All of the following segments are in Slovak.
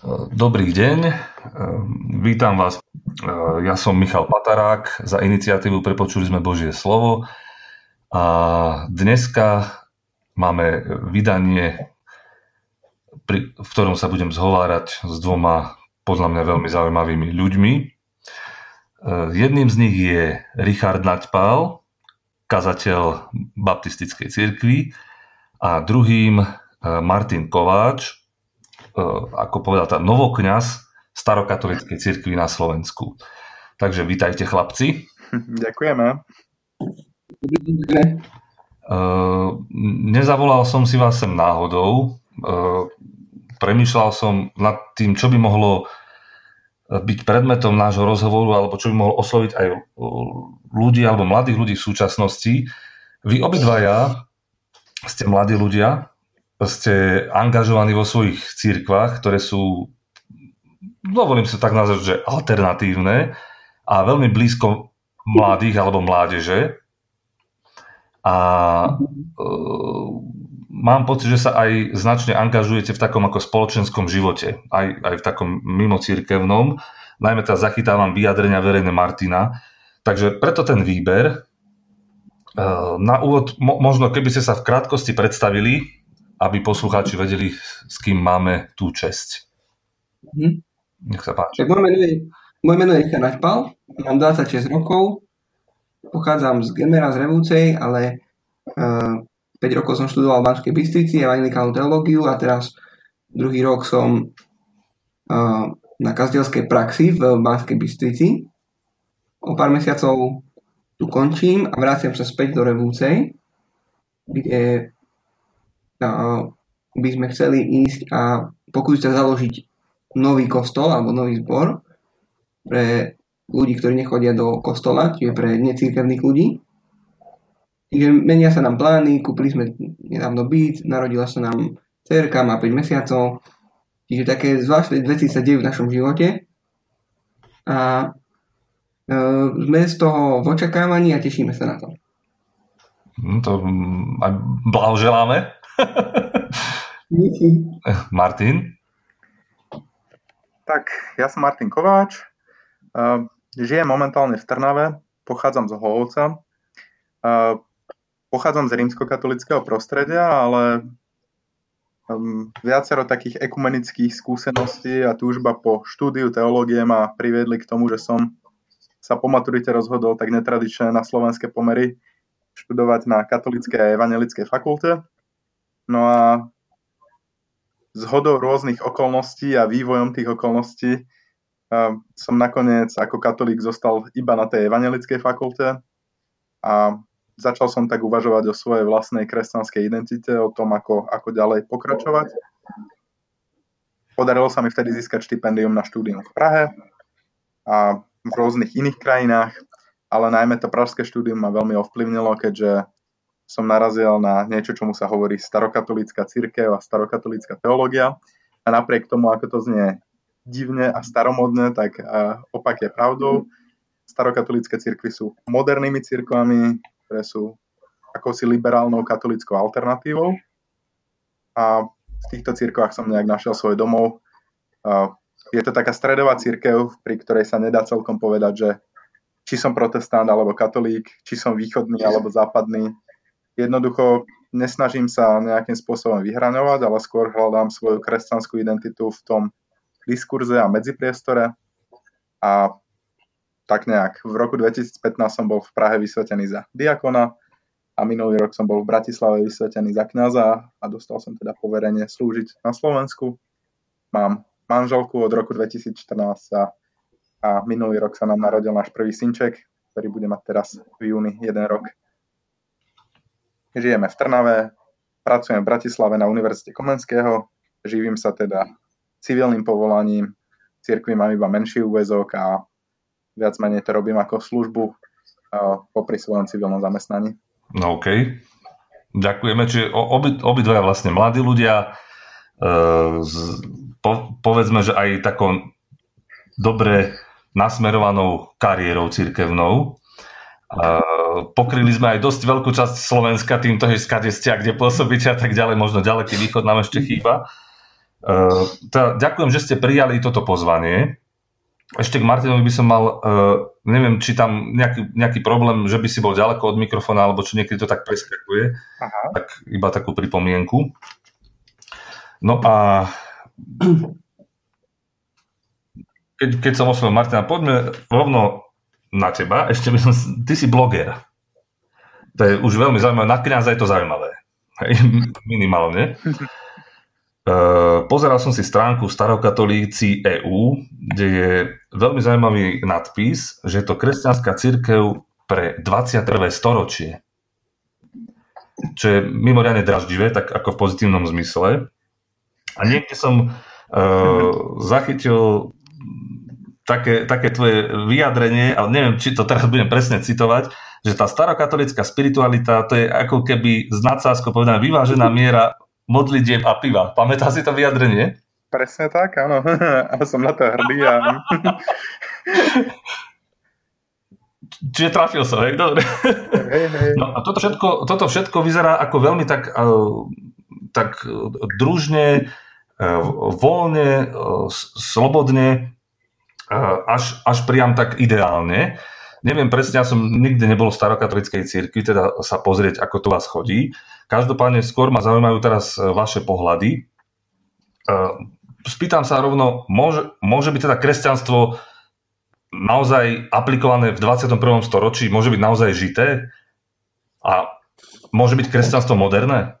Dobrý deň, vítam vás. Ja som Michal Patarák, za iniciatívu Prepočuli sme Božie slovo a dneska máme vydanie, v ktorom sa budem zhovárať s dvoma podľa mňa veľmi zaujímavými ľuďmi. Jedným z nich je Richard Naďpál, kazateľ baptistickej cirkvi, a druhým Martin Kováč, ako povedal, novokňaz starokatolíckej cirkvi na Slovensku. Takže vítajte, chlapci. Ďakujeme. Nezavolal som si vás sem náhodou. Premýšľal som nad tým, čo by mohlo byť predmetom nášho rozhovoru, alebo čo by mohlo osloviť aj ľudí, alebo mladých ľudí v súčasnosti. Vy obidvaja ste mladí ľudia, ste angažovaní vo svojich cirkvách, ktoré sú, dovolím si tak nazvať, že alternatívne a veľmi blízko mladých alebo mládeže. A mám pocit, že sa aj značne angažujete v takom ako spoločenskom živote, aj v takom mimocirkevnom. Najmä teraz zachytávam vyjadrenia verejné Martina. Takže preto ten výber. Na úvod, možno keby ste sa v krátkosti predstavili, aby poslucháči vedeli, s kým máme tú česť. Nech sa páči. Tak moje meno je Richard Naďpál, mám 26 rokov, pochádzam z Gemera, z Revúcej, ale 5 rokov som študoval v Banskej Bystrici evangelikálnu teológiu a teraz druhý rok som na kazateľskej praxi v Banskej Bystrici. O pár mesiacov tu končím a vraciam sa späť do Revúcej, kde by sme chceli ísť a pokúsiť sa založiť nový kostol alebo nový zbor pre ľudí, ktorí nechodia do kostola, čiže pre necirkevných ľudí. Čiže menia sa nám plány, kúpili sme nedávno byt, narodila sa nám dcerka, má 5 mesiacov, čiže také zvláštne veci sa dejú v našom živote a sme z toho v očakávaní a tešíme sa na to. To aj blahoželáme. Martin? Tak, ja som Martin Kováč, žijem momentálne v Trnave, pochádzam z Holovca, pochádzam z rímskokatolického prostredia, ale viacero takých ekumenických skúseností a túžba po štúdiu teológie ma priviedli k tomu, že som sa po maturite rozhodol tak netradične na slovenské pomery študovať na katolíckej a evangelickej fakulte. No a zhodou rôznych okolností a vývojom tých okolností som nakoniec ako katolík zostal iba na tej evangelickej fakulte a začal som tak uvažovať o svojej vlastnej kresťanskej identite, o tom, ako ďalej pokračovať. Podarilo sa mi vtedy získať štipendium na štúdium v Prahe a v rôznych iných krajinách, ale najmä to pražské štúdium ma veľmi ovplyvnilo, keďže som narazil na niečo, čomu sa hovorí starokatolícka cirkev a starokatolícka teológia. A napriek tomu, ako to znie divne a staromodné, tak opak je pravdou. Starokatolícke cirkvy sú modernými cirkvami, ktoré sú akousi liberálnou katolíckou alternatívou. A v týchto cirkvách som nejak našiel svoj domov. Je to taká stredová cirkev, pri ktorej sa nedá celkom povedať, že či som protestant alebo katolík, či som východný alebo západný. Jednoducho nesnažím sa nejakým spôsobom vyhraňovať, ale skôr hľadám svoju kresťanskú identitu v tom diskurze a medzipriestore. A tak nejak v roku 2015 som bol v Prahe vysvetený za diakona a minulý rok som bol v Bratislave vysvetený za kňaza a dostal som teda poverenie slúžiť na Slovensku. Mám manželku od roku 2014 a minulý rok sa nám narodil náš prvý synček, ktorý bude mať teraz v júni 1 rok. Žijeme v Trnave, pracujem v Bratislave na Univerzite Komenského, živím sa teda civilným povolaním, v cirkvi mám iba menší úväzok a viac menej to robím ako službu popri svojom civilnom zamestnaní. No okej. Ďakujeme. Čiže obidvaja vlastne mladí ľudia, povedzme, že aj takou dobre nasmerovanou kariérou cirkevnou. Pokryli sme aj dosť veľkú časť Slovenska týmto, že skade ste a kde pôsobíte a tak ďalej, možno ďaleký východ nám ešte chýba. Ďakujem, že ste prijali toto pozvanie. Ešte k Martinovi by som mal, neviem, či tam nejaký problém, že by si bol ďaleko od mikrofóna, alebo či niekedy to tak preskakuje. Aha. Tak iba takú pripomienku. No a keď som oslovil Martina, poďme rovno na teba. Ešte ty si bloger. To je už veľmi zaujímavé. Na kňaza je to zaujímavé. Minimálne. Pozeral som si stránku Starokatolíci EU, kde je veľmi zaujímavý nadpis, že je to kresťanská cirkev pre 21. storočie. Čo je mimoriadne draždivé, tak ako v pozitívnom zmysle. A niekde som zachytil také tvoje vyjadrenie, ale neviem, či to teraz budem presne citovať, že tá starokatolická spiritualita, to je ako keby z nadsázkou povedané vyvážená miera modlitieb a piva. Pamätáš si to vyjadrenie? Presne tak, áno. A som na to hrdý. Čiže trafil som, hej? Dobre. Hej. No a toto všetko vyzerá ako veľmi tak družne, voľne, slobodne, až priam tak ideálne. Neviem presne, ja som nikdy nebol v starokatolíckej cirkvi, teda sa pozrieť, ako to vás chodí. Každopádne skôr ma zaujímajú teraz vaše pohľady. Spýtam sa rovno, môže byť teda kresťanstvo naozaj aplikované v 21. storočí? Môže byť naozaj žité? A môže byť kresťanstvo moderné?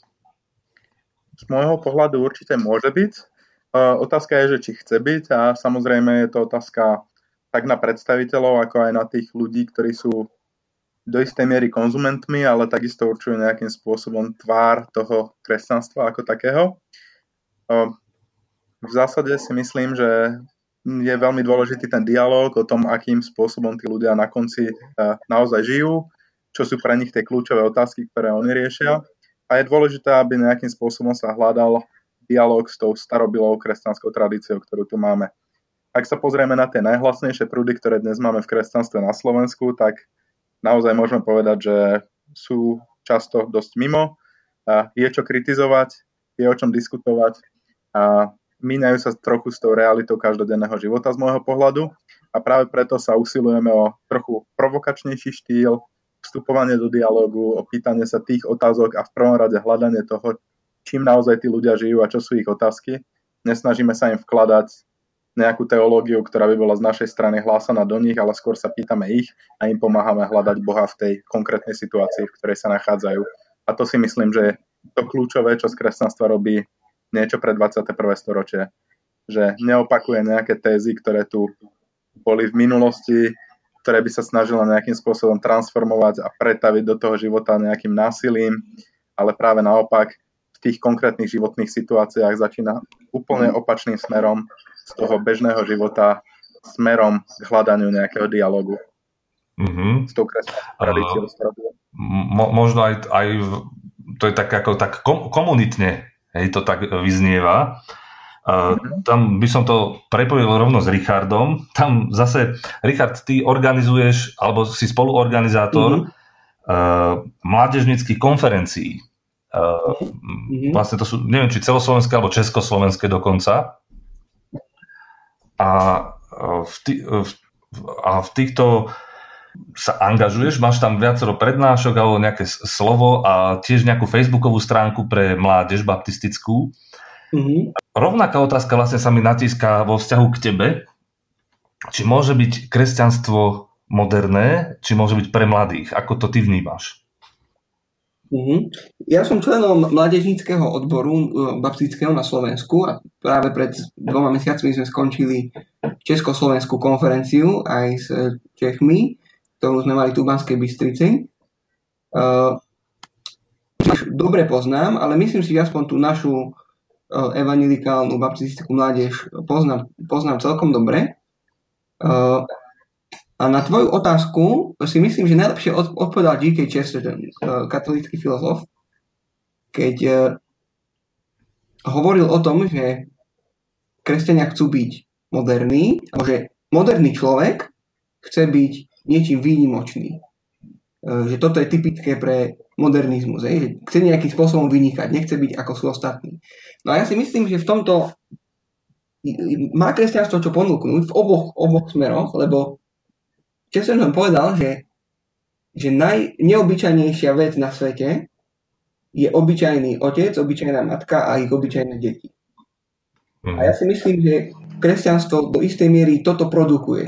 Z môjho pohľadu určite môže byť. Otázka je, že či chce byť, a samozrejme je to otázka tak na predstaviteľov, ako aj na tých ľudí, ktorí sú do istej miery konzumentmi, ale takisto určujú nejakým spôsobom tvár toho kresťanstva ako takého. V zásade si myslím, že je veľmi dôležitý ten dialóg o tom, akým spôsobom tí ľudia na konci naozaj žijú, čo sú pre nich tie kľúčové otázky, ktoré oni riešia. A je dôležité, aby nejakým spôsobom sa hľadal dialóg s tou starobylou kresťanskou tradíciou, ktorú tu máme. Ak sa pozrieme na tie najhlasnejšie prúdy, ktoré dnes máme v kresťanstve na Slovensku, tak naozaj môžeme povedať, že sú často dosť mimo. Je čo kritizovať, je o čom diskutovať a míňajú sa trochu s tou realitou každodenného života z môjho pohľadu a práve preto sa usilujeme o trochu provokačnejší štýl, vstupovanie do dialógu, opýtanie sa tých otázok a v prvom rade hľadanie toho, čím naozaj tí ľudia žijú a čo sú ich otázky. Nesnažíme sa im vkladať nejakú teológiu, ktorá by bola z našej strany hlásaná do nich, ale skôr sa pýtame ich a im pomáhame hľadať Boha v tej konkrétnej situácii, v ktorej sa nachádzajú. A to si myslím, že je to kľúčové, čo z kresťanstva robí niečo pre 21. storočie. Že neopakuje nejaké tézy, ktoré tu boli v minulosti, ktoré by sa snažila nejakým spôsobom transformovať a pretaviť do toho života nejakým násilím, ale práve naopak v tých konkrétnych životných situáciách začína úplne opačným smerom z toho bežného života smerom k hľadaniu nejakého dialogu s tou kresťanskou tradíciou. Možno aj to je tak ako tak komunitne, hej, to tak vyznieva. Tam by som to prepojil rovno s Richardom. Tam zase, Richard, ty organizuješ, alebo si spoluorganizátor mládežníckych konferencií. Vlastne to sú, neviem, či celoslovenské alebo československé dokonca. A v týchto sa angažuješ, máš tam viacero prednášok alebo nejaké slovo a tiež nejakú facebookovú stránku pre mládež baptistickú. Rovnaká otázka vlastne sa mi natíska vo vzťahu k tebe. Či môže byť kresťanstvo moderné, či môže byť pre mladých? Ako to ty vnímaš? Ja som členom mládežníckeho odboru baptistického na Slovensku a práve pred 2 mesiacmi sme skončili československú konferenciu aj s Čechmi, ktorú sme mali tu v Banskej Bystrici. Dobre poznám, ale myslím si, že aspoň tú našu evangelikálnu baptistickú mládež poznám celkom dobre. A na tvoju otázku si myslím, že najlepšie odpovedal G.K. Chesterton, katolícky filozof, keď hovoril o tom, že kresťania chcú byť moderní, alebo že moderný človek chce byť niečím výnimočný. že toto je typické pre modernizmus, že chce nejakým spôsobom vynikať, nechce byť ako sú ostatní. No a ja si myslím, že v tomto má kresťanstvo čo ponúknuť v oboch smeroch, lebo často som povedal, že najneobyčajnejšia vec na svete je obyčajný otec, obyčajná matka a ich obyčajné deti. A ja si myslím, že kresťanstvo do istej miery toto produkuje,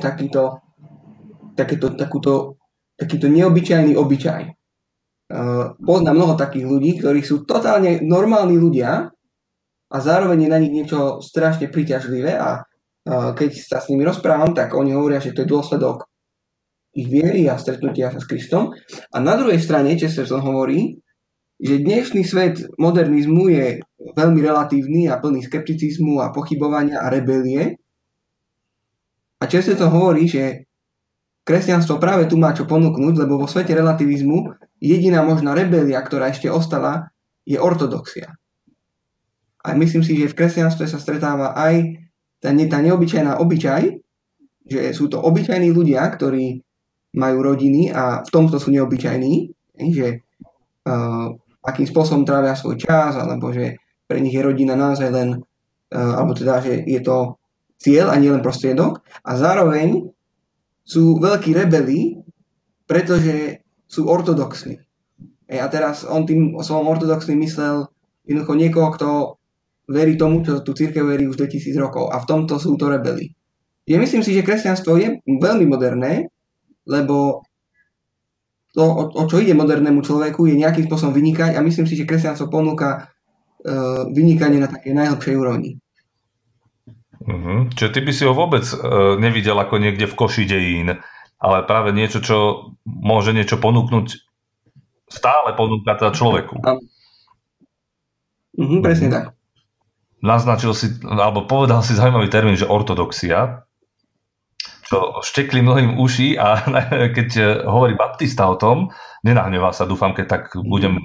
takýto neobyčajný obyčaj. Poznám mnoho takých ľudí, ktorí sú totálne normálni ľudia a zároveň je na nich niečo strašne príťažlivé a keď sa s nimi rozprávam, tak oni hovoria, že to je dôsledok ich viery a stretnutia sa s Kristom. A na druhej strane Chesterton hovorí, že dnešný svet modernizmu je veľmi relatívny a plný skepticizmu a pochybovania a rebelie. A Chesterton hovorí, že kresťanstvo práve tu má čo ponúknuť, lebo vo svete relativizmu jediná možná rebelia, ktorá ešte ostala, je ortodoxia. A myslím si, že v kresťanstve sa stretáva aj tá neobyčajná obyčaj, že sú to obyčajní ľudia, ktorí majú rodiny a v tomto sú neobyčajní, že akým spôsobom trávia svoj čas, alebo že pre nich je rodina naozaj len, alebo teda, že je to cieľ a nie len prostriedok. A zároveň sú veľkí rebeli, pretože sú ortodoxní. A teraz on tým svojom ortodoxným myslel jednoducho niekoho, kto verí tomu, čo tu cirkev verí už 2000 rokov. A v tomto sú to rebeli. Ja myslím si, že kresťanstvo je veľmi moderné, lebo to, o čo ide modernému človeku, je nejakým spôsobom vynikať a myslím si, že kresťanstvo ponúka vynikanie na takej najhlbšej úrovni. Čiže ty by si ho vôbec nevidel ako niekde v koši dejín, ale práve niečo, čo môže niečo ponúknuť, stále ponúka teda človeku. Presne tak. Naznačil si, alebo povedal si zaujímavý termín, že ortodoxia, čo štekli mnohým uši a keď hovorí baptista o tom, nenahnevá sa, dúfam, keď tak budem...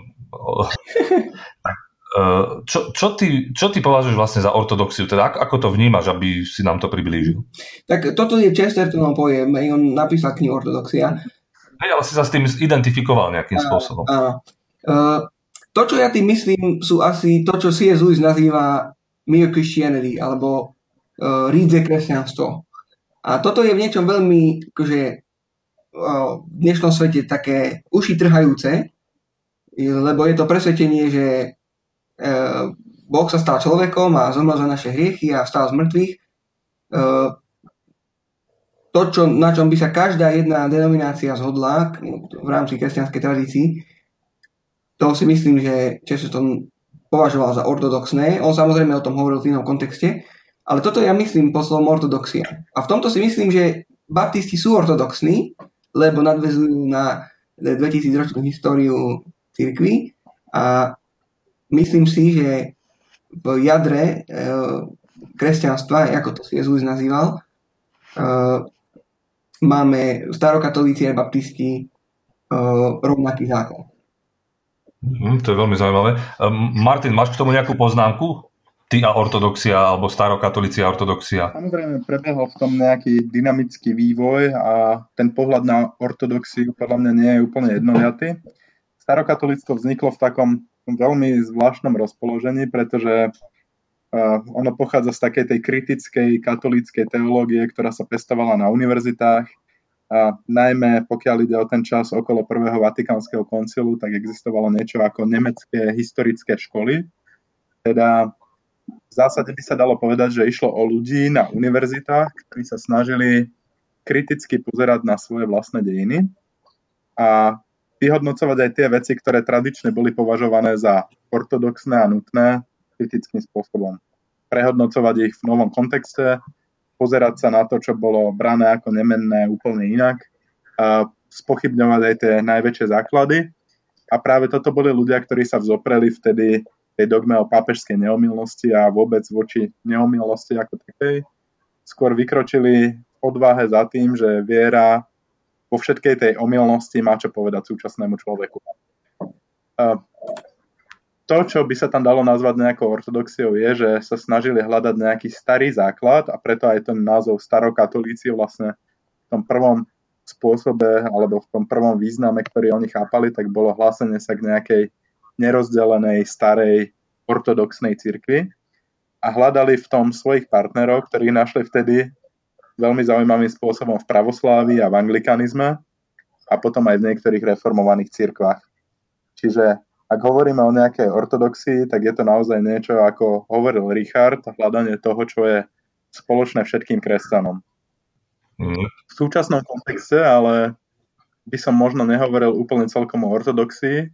Čo ty považuješ vlastne za ortodoxiu? Teda ako to vnímaš, aby si nám to priblížil? Tak toto je Chestertonov pojem, on napísal knihu Ortodoxia. Ale si sa s tým identifikoval nejakým spôsobom. Áno. To, čo ja tým myslím, sú asi to, čo C.S. Lewis nazýva mere Christianity, alebo rídze kresťanstvo. A toto je v niečom veľmi akože, v dnešnom svete také uši trhajúce, lebo je to presvedčenie, že Boh sa stal človekom a zomrel za naše hriechy a vstal z mŕtvych. To, na čom by sa každá jedna denominácia zhodla v rámci kresťanskej tradícii, to si myslím, že Chesterton považoval za ortodoxné. On samozrejme o tom hovoril v inom kontexte, ale toto ja myslím po slovom ortodoxia. A v tomto si myslím, že baptisti sú ortodoxní, lebo nadväzujú na 2000-ročnú históriu cirkvi a myslím si, že v jadre kresťanstva, ako to C.S. Lewis nazýval, máme starokatolíci a baptisti rovnaký základ. To je veľmi zaujímavé. Martin, máš k tomu nejakú poznámku? Ty a ortodoxia, alebo starokatolíci a ortodoxia? Samozrejme, prebehol v tom nejaký dynamický vývoj a ten pohľad na ortodoxiu podľa mňa nie je úplne jednoliatý. Starokatolíctvo vzniklo v takom veľmi zvláštnom rozpoložení, pretože ono pochádza z takej tej kritickej katolíckej teológie, ktorá sa pestovala na univerzitách. A najmä pokiaľ ide o ten čas okolo prvého Vatikánskeho koncilu, tak existovalo niečo ako nemecké historické školy. Teda v zásade by sa dalo povedať, že išlo o ľudí na univerzitách, ktorí sa snažili kriticky pozerať na svoje vlastné dejiny a vyhodnocovať aj tie veci, ktoré tradične boli považované za ortodoxné a nutné kritickým spôsobom. Prehodnocovať ich v novom kontexte, pozerať sa na to, čo bolo brané ako nemenné úplne inak, a spochybňovať aj tie najväčšie základy. A práve toto boli ľudia, ktorí sa vzopreli vtedy tej dogme o pápežskej neomylnosti a vôbec voči neomylnosti ako takej. Skôr vykročili v odvahe za tým, že viera vo všetkej tej omylnosti má čo povedať súčasnému človeku. To, čo by sa tam dalo nazvať nejakou ortodoxiou, je, že sa snažili hľadať nejaký starý základ a preto aj ten názov starokatolíci vlastne v tom prvom spôsobe alebo v tom prvom význame, ktorý oni chápali, tak bolo hlásenie sa k nejakej nerozdelenej starej ortodoxnej cirkvi a hľadali v tom svojich partnerov, ktorých našli vtedy veľmi zaujímavým spôsobom v pravoslávii a v anglikanizme a potom aj v niektorých reformovaných cirkvách. Čiže ak hovoríme o nejakej ortodoxii, tak je to naozaj niečo, ako hovoril Richard, hľadanie toho, čo je spoločné všetkým kresťanom. V súčasnom kontexte, ale by som možno nehovoril úplne celkom o ortodoxii,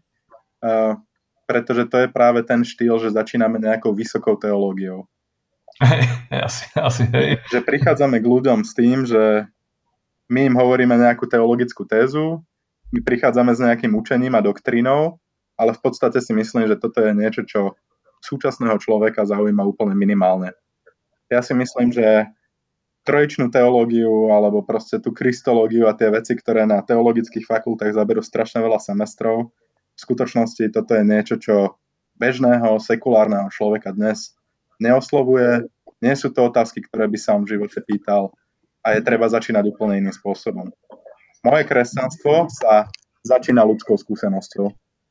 pretože to je práve ten štýl, že začíname nejakou vysokou teológiou. Asi, hej. Že prichádzame k ľuďom s tým, že my im hovoríme nejakú teologickú tézu, my prichádzame s nejakým učením a doktrínou, ale v podstate si myslím, že toto je niečo, čo súčasného človeka zaujíma úplne minimálne. Ja si myslím, že trojičnú teológiu alebo proste tú kristológiu a tie veci, ktoré na teologických fakultách zaberú strašne veľa semestrov, v skutočnosti toto je niečo, čo bežného, sekulárneho človeka dnes neoslovuje. Nie sú to otázky, ktoré by sa v živote pýtal a je treba začínať úplne iným spôsobom. Moje kresťanstvo sa začína ľudskou skúsenosťou.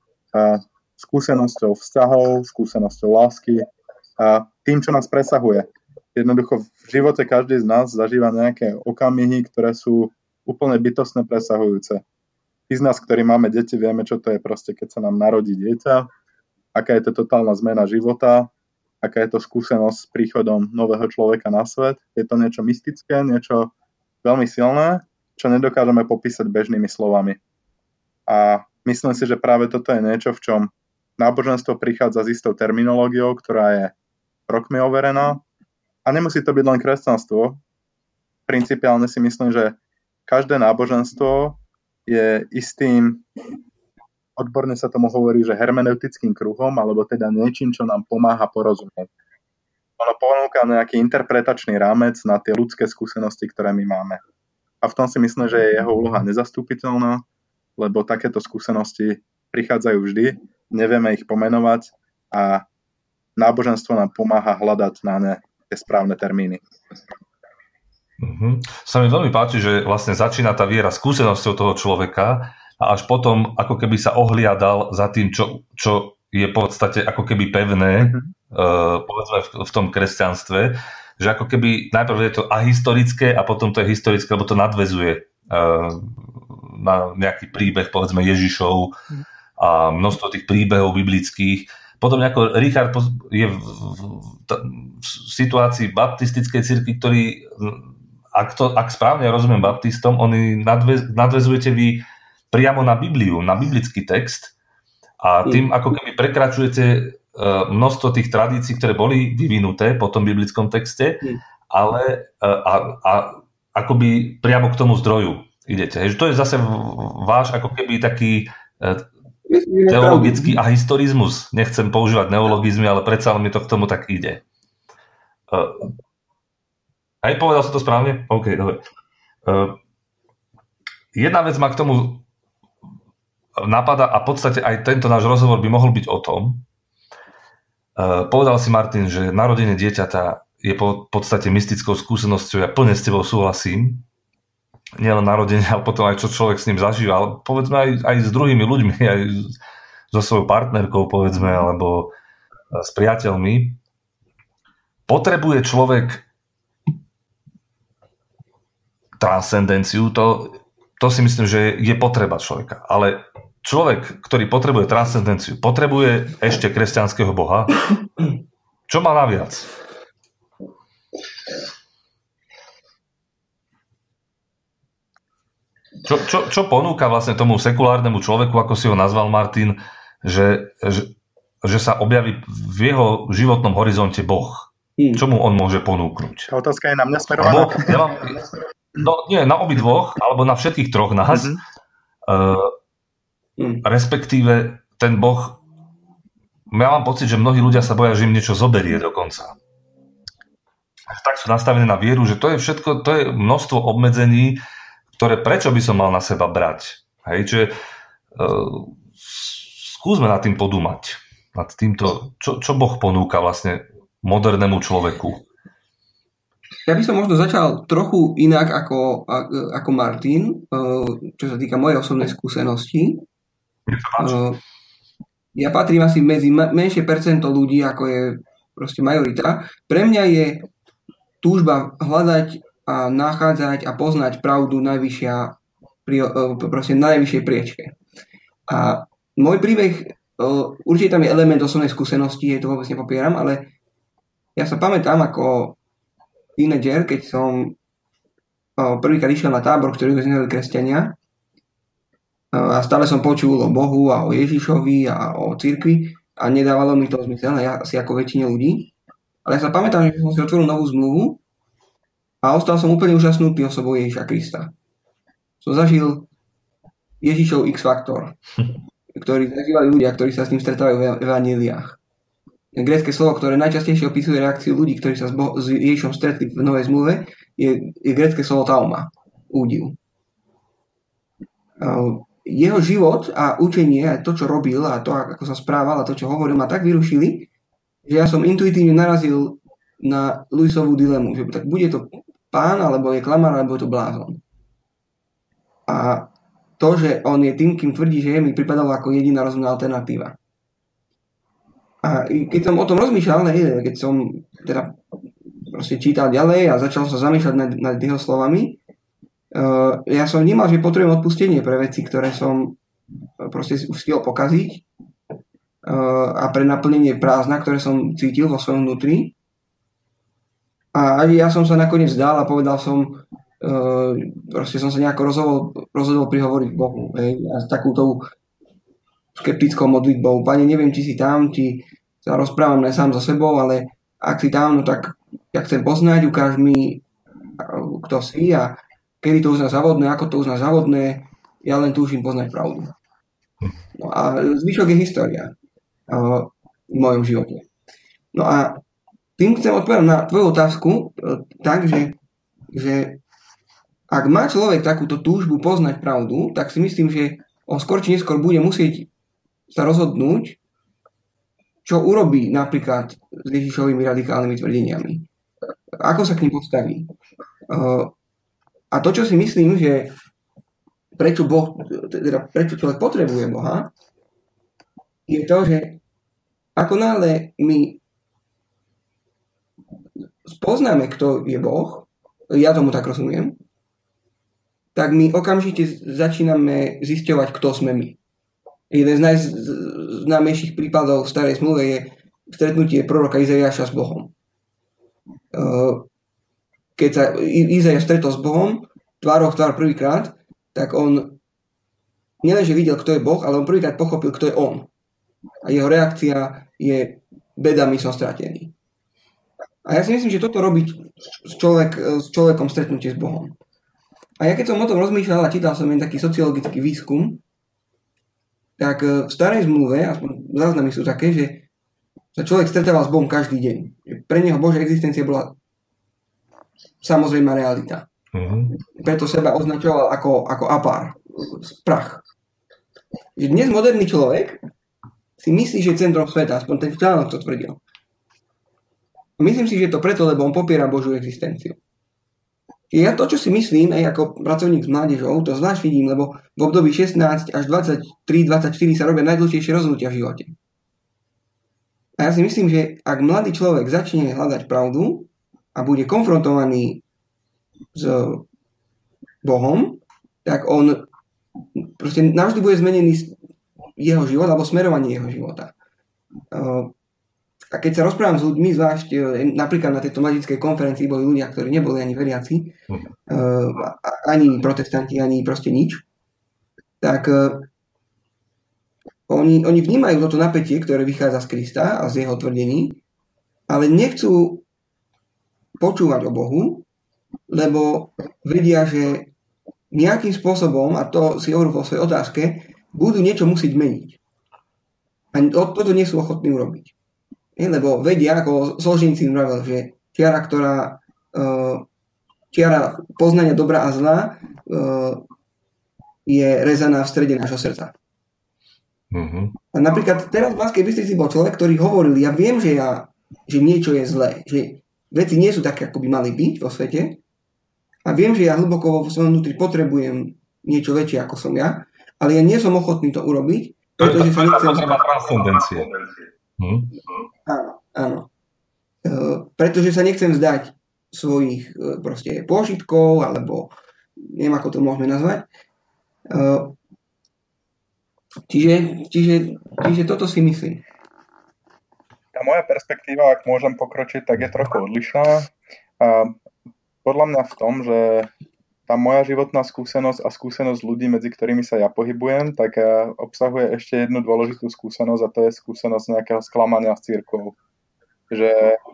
Skúsenosťou vzťahov, skúsenosťou lásky a tým, čo nás presahuje. Jednoducho v živote každý z nás zažíva nejaké okamihy, ktoré sú úplne bytostne presahujúce. Tí z nás, ktorí máme deti, vieme, čo to je proste, keď sa nám narodí dieťa, aká je to totálna zmena života, aká je to skúsenosť s príchodom nového človeka na svet. Je to niečo mystické, niečo veľmi silné, čo nedokážeme popísať bežnými slovami. A myslím si, že práve toto je niečo, v čom náboženstvo prichádza s istou terminológiou, ktorá je rokmi overená. A nemusí to byť len kresťanstvo. Principiálne si myslím, že každé náboženstvo je istým, odborne sa tomu hovorí, že hermeneutickým kruhom, alebo teda niečím, čo nám pomáha porozumieť. Ono ponúka nejaký interpretačný rámec na tie ľudské skúsenosti, ktoré my máme. A v tom si myslím, že je jeho úloha nezastupiteľná, lebo takéto skúsenosti prichádzajú vždy, nevieme ich pomenovať a náboženstvo nám pomáha hľadať na ne tie správne termíny. Sa mi veľmi páči, že vlastne začína tá viera skúsenosťou toho človeka a až potom ako keby sa ohliadal za tým, čo je v podstate ako keby pevné, povedzme v tom kresťanstve, že ako keby najprv je to ahistorické a potom to je historické, lebo to nadväzuje na nejaký príbeh, povedzme Ježišov a množstvo tých príbehov biblických. Potom ako Richard je v situácii baptistickej cirkvi, ktorý, ak správne rozumiem baptistom, oni nadväzujete vy priamo na Bibliu, na biblický text a tým ako keby prekračujete množstvo tých tradícií, ktoré boli vyvinuté po tom biblickom texte, ale akoby priamo k tomu zdroju idete. To je zase váš ako keby taký teologický ahistorizmus. Nechcem používať neologizmy, ale predsa mi to k tomu tak ide. Hej, povedal som to správne? OK, dobre. Jedna vec ma k tomu napadá a v podstate aj tento náš rozhovor by mohol byť o tom. Povedal si, Martin, že narodenie dieťaťa je v podstate mystickou skúsenosťou. Ja plne s tebou súhlasím. Nielen narodenie, ale potom aj čo človek s ním zažíva, ale povedzme aj s druhými ľuďmi, aj so svojou partnerkou, povedzme, alebo s priateľmi. Potrebuje človek transcendenciu, to si myslím, že je potreba človeka. Ale človek, ktorý potrebuje transcendenciu, potrebuje ešte kresťanského Boha. Čo má naviac? Čo ponúka vlastne tomu sekulárnemu človeku, ako si ho nazval Martin, že sa objaví v jeho životnom horizonte Boh? Čo mu on môže ponúknuť? Tá otázka je na mňa smerovaná. Nie, na obidvoch, alebo na všetkých troch nás. Respektíve ten Boh, ja mám pocit, že mnohí ľudia sa boja, že im niečo zoberie dokonca. Tak sú nastavené na vieru, že to je všetko, to je množstvo obmedzení, ktoré prečo by som mal na seba brať. Hej, čiže skúsme nad tým podúmať. Nad týmto, čo Boh ponúka vlastne modernému človeku. Ja by som možno začal trochu inak ako Martin, čo sa týka mojej osobnej skúsenosti. Ja patrím asi medzi menšie percento ľudí, ako je proste majorita. Pre mňa je túžba hľadať a nachádzať a poznať pravdu proste na najvyššej priečke. A môj príbeh, určite tam je element osobnej skúsenosti, to vôbec nepopieram, ale ja sa pamätám ako tínedžer, keď som prvýkrát išiel na tábor, ktorý organizovali kresťania, a stále som počul o Bohu a o Ježišovi a o cirkvi a nedávalo mi to zmysel, ja asi ako väčšine ľudí. Ale ja sa pamätám, že som si otvoril novú zmluvu a ostal som úplne úžasnutý osobou Ježiša Krista. Som zažil Ježišov X-faktor, ktorý zažívali ľudia, ktorí sa s ním stretávajú v evanjeliách. Grécke slovo, ktoré najčastejšie opisuje reakciu ľudí, ktorí sa s Ježišom stretli v Novej zmluve, je grécke slovo tauma, údiv. Jeho život a učenie, a to, čo robil, a to, ako sa správal, a to, čo hovoril, ma tak vyrušili, že ja som intuitívne narazil na Lewisovú dilemu, že tak bude to pán, alebo je klamár, alebo je to blázon. A to, že on je tým, kým tvrdí, že je, mi pripadalo ako jediná rozumná alternatíva. A keď som o tom rozmýšľal, keď som teda proste čítal ďalej a začal sa zamýšľať nad jeho slovami, ja som vnímal, že potrebujem odpustenie pre veci, ktoré som proste už stihol pokaziť a pre naplnenie prázdna, ktoré som cítil vo svojom vnútri. A ja som sa nakoniec vzdal a povedal som, proste som sa nejako rozhodol prihovoriť Bohu. A s takútou skeptickou modlitbou. Pane, neviem, či si tam, či sa rozprávam len sám so sebou, ale ak si tam, no tak ja chcem poznať, ukáž mi, kto si a kedy to uzná závodné, ako to uzná závodné, ja len túžim poznať pravdu. No a zvyšok je história v mojom živote. No a tým chcem odpovedať na tvoju otázku tak, že ak má človek takúto túžbu poznať pravdu, tak si myslím, že on skôr či neskôr bude musieť sa rozhodnúť, čo urobí napríklad s Ježišovými radikálnymi tvrdeniami. Ako sa k nim postaví. A to, čo si myslím, že prečo človek potrebuje Boha, je to, že ako náhle my spoznáme, kto je Boh, ja tomu tak rozumiem, tak my okamžite začíname zisťovať, kto sme my. Jeden z najznámejších prípadov v Starej zmluve je stretnutie proroka Izaiáša s Bohom. Keď sa Izaiáš stretol s Bohom tvárou v tvár prvýkrát, tak on nielenže videl, kto je Boh, ale on prvýkrát pochopil, kto je on. A jeho reakcia je beda, my som stratený. A ja si myslím, že toto robí s človekom stretnutie s Bohom. A ja keď som o tom rozmýšľal a čítal som taký sociologický výskum, tak v Starej zmluve, aspoň záznamy sú také, že sa človek stretával s Bohom každý deň. Pre neho Božia existencia bola samozrejmá realita. Preto seba označoval ako apár, prach. Dnes moderný človek si myslí, že je centrom sveta, aspoň ten článok to tvrdil. Myslím si, že to preto, lebo on popiera Božiu existenciu. Ja to, čo si myslím, aj ako pracovník s mládežou, to zvlášť vidím, lebo v období 16 až 23-24 sa robia najdôležitejšie rozhodnutia v živote. A ja si myslím, že ak mladý človek začne hľadať pravdu a bude konfrontovaný s Bohom, tak on proste navždy bude zmenený jeho život alebo smerovanie jeho života. A keď sa rozprávam s ľuďmi, zvlášť napríklad na tejto mladíckej konferencii boli ľudia, ktorí neboli ani veriaci, ani protestanti, ani proste nič, tak oni vnímajú toto napätie, ktoré vychádza z Krista a z jeho tvrdení, ale nechcú počúvať o Bohu, lebo vedia, že nejakým spôsobom, a to si hovorím vo svojej otázke, budú niečo musieť meniť. A toto nie sú ochotní urobiť. Lebo vedia, ako Solženicín vravel, že čiara poznania dobra a zla je rezaná v strede nášho srdca. A napríklad teraz v Banskej Bystrici bol človek, ktorý hovoril, ja viem, že niečo je zlé, že veci nie sú také, ako by mali byť vo svete. A viem, že ja hlboko vo svojom vnútri potrebujem niečo väčšie, ako som ja, ale ja nie som ochotný to urobiť, pretože sa nechcem... transcendencie. Áno. Pretože sa nechcem vzdať svojich proste pôžitkov, alebo neviem, ako to môžeme nazvať. Čiže toto si myslím. Tá moja perspektíva, ak môžem pokročiť, tak je trochu odlišná. Podľa mňa v tom, že tá moja životná skúsenosť a skúsenosť ľudí, medzi ktorými sa ja pohybujem, tak obsahuje ešte jednu dôležitú skúsenosť, a to je skúsenosť nejakého sklamania s cirkvou. Že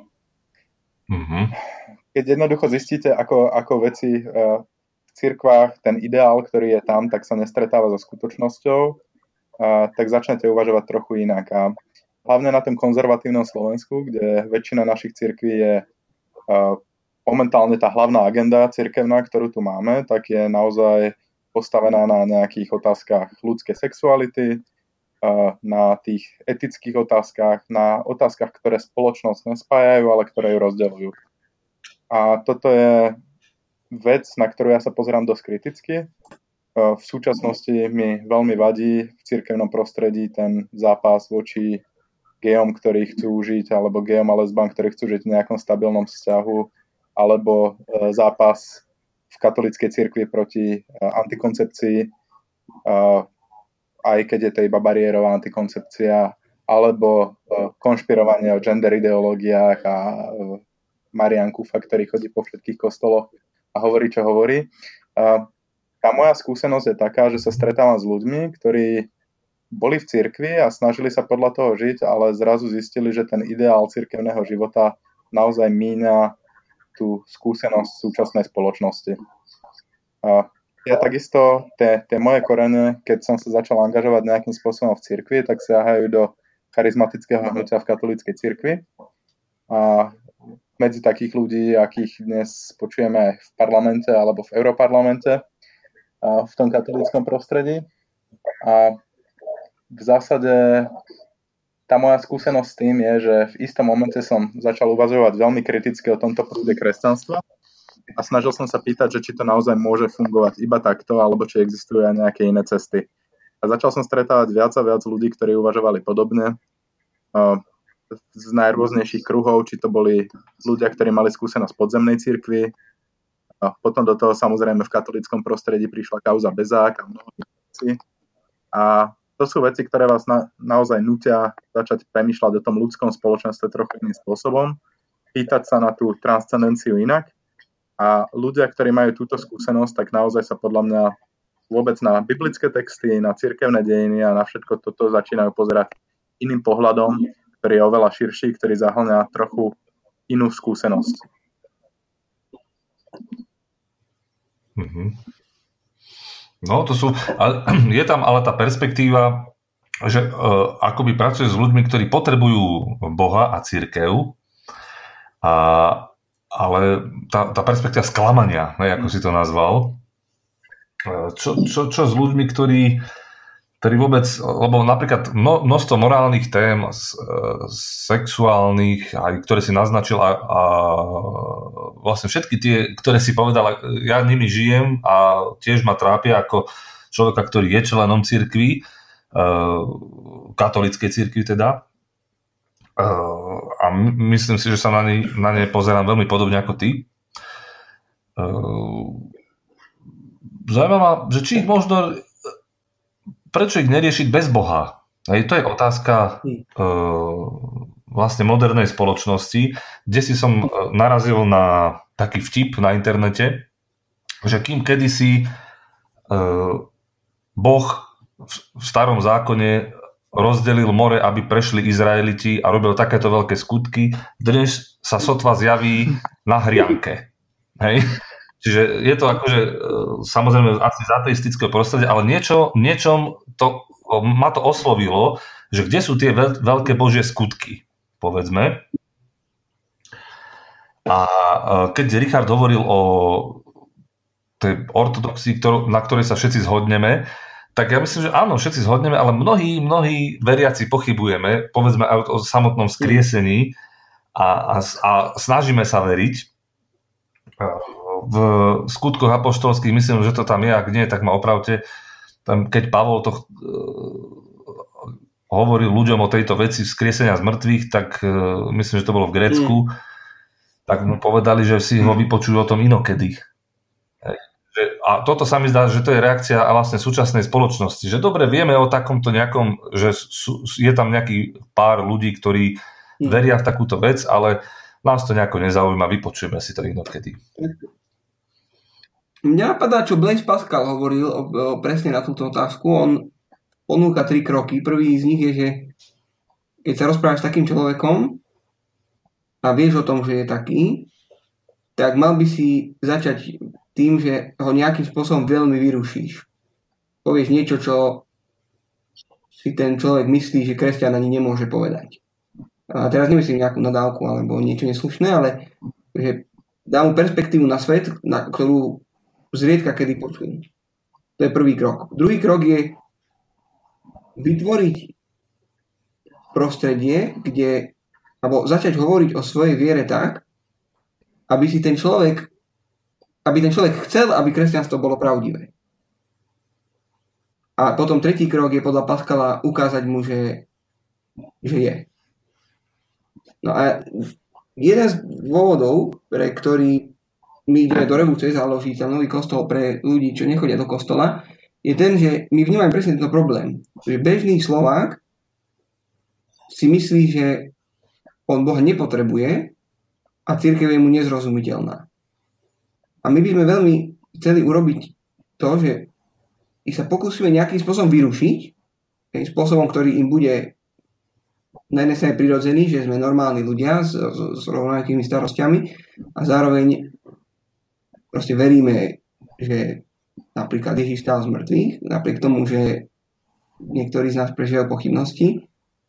keď jednoducho zistíte, ako veci v cirkvách, ten ideál, ktorý je tam, tak sa nestretáva so skutočnosťou, tak začnete uvažovať trochu inak. A hlavne na tom konzervatívnom Slovensku, kde väčšina našich cirkví je momentálne tá hlavná agenda cirkevná, ktorú tu máme, tak je naozaj postavená na nejakých otázkach ľudskej sexuality, na tých etických otázkach, na otázkach, ktoré spoločnosť nespájajú, ale ktoré ju rozdeľujú. A toto je vec, na ktorú ja sa pozerám dosť kriticky. V súčasnosti mi veľmi vadí v cirkevnom prostredí ten zápas voči gejom, ktorí chcú žiť, alebo gejom a lesbám, ktorí chcú žiť v nejakom stabilnom vzťahu, alebo zápas v katolíckej cirkvi proti antikoncepcii, aj keď je to iba bariérová antikoncepcia, alebo konšpirovanie o gender ideológiách a Marián Kufa, ktorý chodí po všetkých kostoloch a hovorí, čo hovorí. Tá moja skúsenosť je taká, že sa stretávam s ľuďmi, ktorí boli v cirkvi a snažili sa podľa toho žiť, ale zrazu zistili, že ten ideál cirkevného života naozaj míňa tú skúsenosť súčasnej spoločnosti. Ja takisto, tie moje korene, keď som sa začal angažovať nejakým spôsobom v cirkvi, tak siahajú do charizmatického hnutia v katolíckej cirkvi. A medzi takých ľudí, akých dnes počujeme v parlamente alebo v Europarlamente, v tom katolíckom prostredí. A v zásade tá moja skúsenosť s tým je, že v istom momente som začal uvažovať veľmi kriticky o tomto prúde kresťanstva a snažil som sa pýtať, že či to naozaj môže fungovať iba takto, alebo či existujú aj nejaké iné cesty. A začal som stretávať viac a viac ľudí, ktorí uvažovali podobne, z najrôznejších kruhov, či to boli ľudia, ktorí mali skúsenosť v podzemnej cirkvi. A potom do toho samozrejme v katolíckom prostredí prišla kauza Bezák a mnoho vecí. A to sú veci, ktoré vás naozaj nútia začať premýšľať o tom ľudskom spoločenstve trochu iným spôsobom, pýtať sa na tú transcendenciu inak. A ľudia, ktorí majú túto skúsenosť, tak naozaj sa podľa mňa vôbec na biblické texty, na cirkevné dejiny a na všetko toto začínajú pozerať iným pohľadom, ktorý je oveľa širší, ktorý zahĺňa trochu inú skúsenosť. No, je tam ale tá perspektíva, že akoby pracuje s ľuďmi, ktorí potrebujú Boha a cirkev, ale tá perspektíva sklamania, ako si to nazval, čo s ľuďmi, ktorí vôbec, lebo napríklad množstvo morálnych tém, sexuálnych, aj ktoré si naznačil a vlastne všetky tie, ktoré si povedal, ja nimi žijem a tiež ma trápia ako človeka, ktorý je členom cirkvi, katolíckej cirkvi teda. A myslím si, že sa na ne pozerám veľmi podobne ako ty. Zaujímavá, že či ich možno prečo ich neriešiť bez Boha? To je otázka vlastne modernej spoločnosti, kde si som narazil na taký vtip na internete, že kým kedysi Boh v starom zákone rozdelil more, aby prešli Izraeliti a robil takéto veľké skutky, dnes sa sotva zjaví na hrianke. Hej? Čiže je to akože samozrejme asi z ateistického prostredia, ale niečom ma to oslovilo, že kde sú tie veľké Božie skutky, povedzme. A keď Richard hovoril o tej ortodoxii, na ktorej sa všetci zhodneme, tak ja myslím, že áno, všetci zhodneme, ale mnohí veriaci pochybujeme, povedzme aj o samotnom skriesení a snažíme sa veriť. V skutkoch apoštolských myslím, že to tam je, ak nie, tak ma opravte. Tam, keď Pavol to hovoril ľuďom o tejto veci vzkriesenia z mŕtvych, tak myslím, že to bolo v Grécku, tak mu povedali, že si ho vypočujú o tom inokedy. A toto sa mi zdá, že to je reakcia vlastne súčasnej spoločnosti. Že dobre, vieme o takomto nejakom, že je tam nejaký pár ľudí, ktorí veria v takúto vec, ale nás to nejako nezaujíma, vypočujeme si to inokedy. Mňa napadá, čo Blaise Pascal hovoril presne na túto otázku. On ponúka 3 kroky. Prvý z nich je, že keď sa rozprávaš s takým človekom a vieš o tom, že je taký, tak mal by si začať tým, že ho nejakým spôsobom veľmi vyrušíš. Povieš niečo, čo si ten človek myslí, že kresťan ani nemôže povedať. A teraz nemyslím nejakú nadávku alebo niečo neslušné, ale že dá mu perspektívu na svet, na ktorú zriedka kedy počujem. To je prvý krok. Druhý krok je vytvoriť prostredie, alebo začať hovoriť o svojej viere tak, aby ten človek chcel, aby kresťanstvo bolo pravdivé. A potom tretí krok je podľa Pascala ukázať mu, že je. No a jeden z dôvodov, pre ktorý my ideme do Revúce založiť nový kostol pre ľudí, čo nechodia do kostola, je ten, že my vnímame presne tento problém. Že bežný Slovák si myslí, že on Boha nepotrebuje a cirkev je mu nezrozumiteľná. A my by sme veľmi chceli urobiť to, že ich sa pokúsime nejakým spôsobom vyrušiť, tým spôsobom, ktorý im bude na jednej strane prirodzený, že sme normálni ľudia s rovnakými starostiami a zároveň proste veríme, že napríklad Ježiš stál z mŕtvych, napriek tomu, že niektorí z nás prežívajú pochybnosti.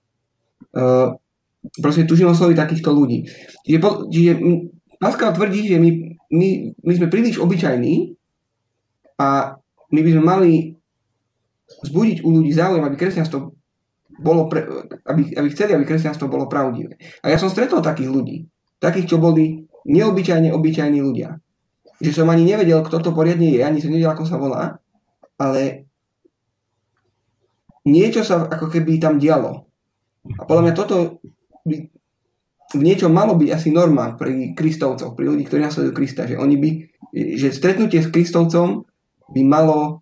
Proste tužím osloviť takýchto ľudí. Čiže Pascal tvrdí, že my sme príliš obyčajní a my by sme mali vzbudiť u ľudí záujem, aby kresťanstvo bolo aby chceli, aby kresťanstvo bolo pravdivé. A ja som stretol takých ľudí. Takých, čo boli neobyčajne obyčajní ľudia. Že som ani nevedel, kto to poriadne je, ani som nevedel, ako sa volá, ale niečo sa ako keby tam dialo. A podľa mňa toto by v niečom malo byť asi norma pri Kristovcoch, pri ľudí, ktorí nasledujú Krista, že stretnutie s Kristovcom by malo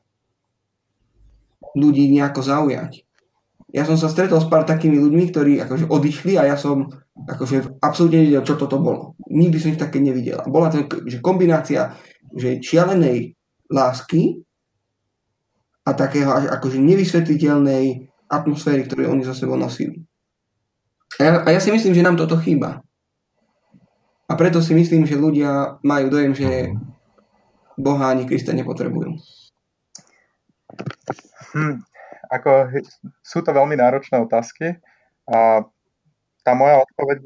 ľudí nejako zaujať. Ja som sa stretol s pár takými ľuďmi, ktorí akože odišli a ja som akože absolútne nevidel, čo toto bolo. Nikdy som ich také nevidel. Bola to že kombinácia že šialenej lásky a takého akože nevysvetliteľnej atmosféry, ktorú oni za sebou nosili. A ja si myslím, že nám toto chýba. A preto si myslím, že ľudia majú dojem, že Boha ani Krista nepotrebujú. Sú to veľmi náročné otázky a tá moja odpoveď,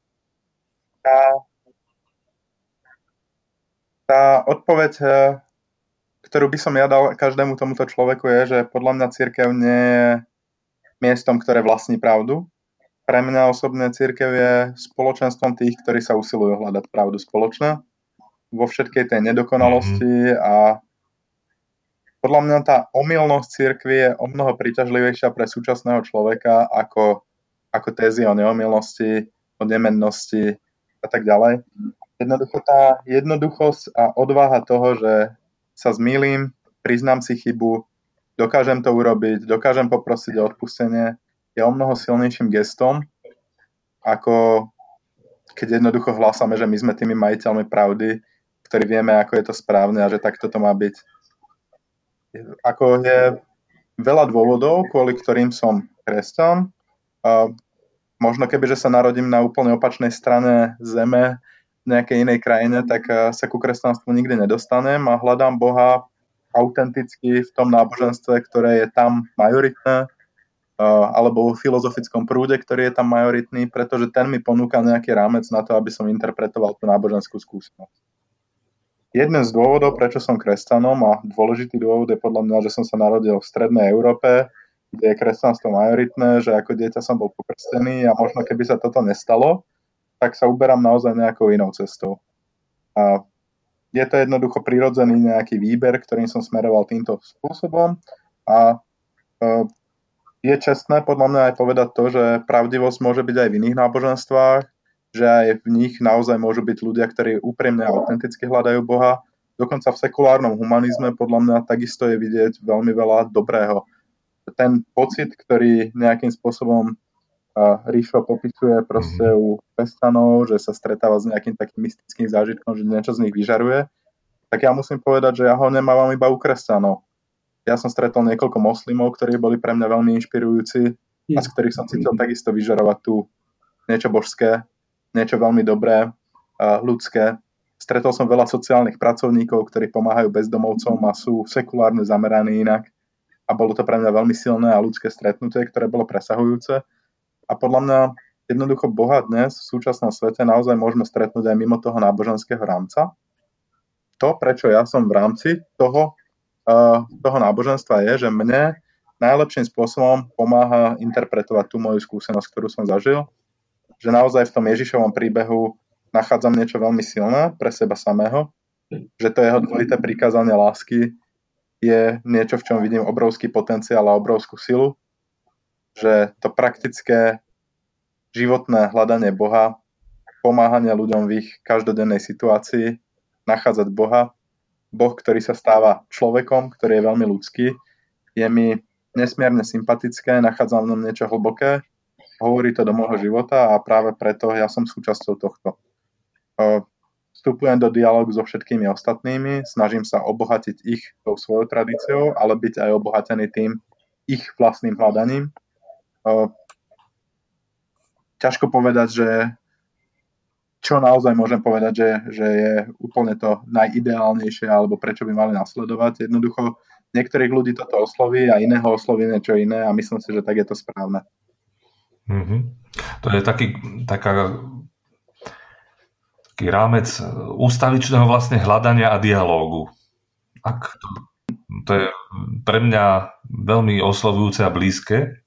tá odpoveď, ktorú by som ja dal každému tomuto človeku je, že podľa mňa cirkev nie je miestom, ktoré vlastní pravdu. Pre mňa osobne cirkev je spoločenstvom tých, ktorí sa usilujú hľadať pravdu spoločne vo všetkej tej nedokonalosti a podľa mňa tá omylnosť cirkvi je o mnoho príťažlivejšia pre súčasného človeka ako tézy o neomylnosti, o nemennosti a tak ďalej. Jednoducho tá jednoduchosť a odvaha toho, že sa zmýlim, priznám si chybu, dokážem to urobiť, dokážem poprosiť o odpustenie, je o mnoho silnejším gestom, ako keď jednoducho hlásame, že my sme tými majiteľmi pravdy, ktorí vieme, ako je to správne a že takto to má byť. Ako je veľa dôvodov, kvôli ktorým som kresťan. Možno kebyže sa narodím na úplne opačnej strane zeme v nejakej inej krajine, tak sa ku kresťanstvu nikdy nedostanem a hľadám Boha autenticky v tom náboženstve, ktoré je tam majoritné, alebo v filozofickom prúde, ktorý je tam majoritný, pretože ten mi ponúka nejaký rámec na to, aby som interpretoval tú náboženskú skúsenosť. Jeden z dôvodov, prečo som kresťanom a dôležitý dôvod je podľa mňa, že som sa narodil v strednej Európe, kde je kresťanstvo majoritné, že ako dieťa som bol pokrstený a možno keby sa toto nestalo, tak sa uberám naozaj nejakou inou cestou. A je to jednoducho prirodzený nejaký výber, ktorým som smeroval týmto spôsobom a je čestné podľa mňa aj povedať to, že pravdivosť môže byť aj v iných náboženstvách, že aj v nich naozaj môžu byť ľudia, ktorí úprimne a autenticky hľadajú Boha. Dokonca v sekulárnom humanizme podľa mňa takisto je vidieť veľmi veľa dobrého. Ten pocit, ktorý nejakým spôsobom Ríšo popisuje proste u kresťanov, že sa stretáva s nejakým takým mystickým zážitkom, že niečo z nich vyžaruje, tak ja musím povedať, že ja ho nemávam iba u kresťanov. Ja som stretol niekoľko moslimov, ktorí boli pre mňa veľmi inšpirujúci a z ktorých som cítil takisto vyžarovať tu niečo božské, niečo veľmi dobré, ľudské. Stretol som veľa sociálnych pracovníkov, ktorí pomáhajú bezdomovcom a sú sekulárne zameraní inak. A bolo to pre mňa veľmi silné a ľudské stretnutie, ktoré bolo presahujúce. A podľa mňa jednoducho Boha dnes v súčasnom svete naozaj môžeme stretnúť aj mimo toho náboženského rámca. To, prečo ja som v rámci toho náboženstva je, že mne najlepším spôsobom pomáha interpretovať tú moju skúsenosť, ktorú som zažil. Že naozaj v tom Ježišovom príbehu nachádzam niečo veľmi silné pre seba samého. Že to jeho dvojité prikázanie lásky je niečo, v čom vidím obrovský potenciál a obrovskú silu. Že to praktické životné hľadanie Boha, pomáhanie ľuďom v ich každodennej situácii, nachádzať Boha, Boh, ktorý sa stáva človekom, ktorý je veľmi ľudský, je mi nesmierne sympatické, nachádzam v ňom niečo hlboké, hovorí to do môjho života a práve preto ja som súčasťou tohto. Vstupujem do dialógu so všetkými ostatnými, snažím sa obohatiť ich tou svojou tradíciou, ale byť aj obohatený tým ich vlastným hľadaním. Ťažko povedať, že čo naozaj môžem povedať, že je úplne to najideálnejšie alebo prečo by mali nasledovať. Jednoducho niektorých ľudí toto osloví a iného osloví niečo iné a myslím si, že tak je to správne. Mm-hmm. To je taký rámec ústavičného vlastne hľadania a dialógu. To je pre mňa veľmi oslovujúce a blízke.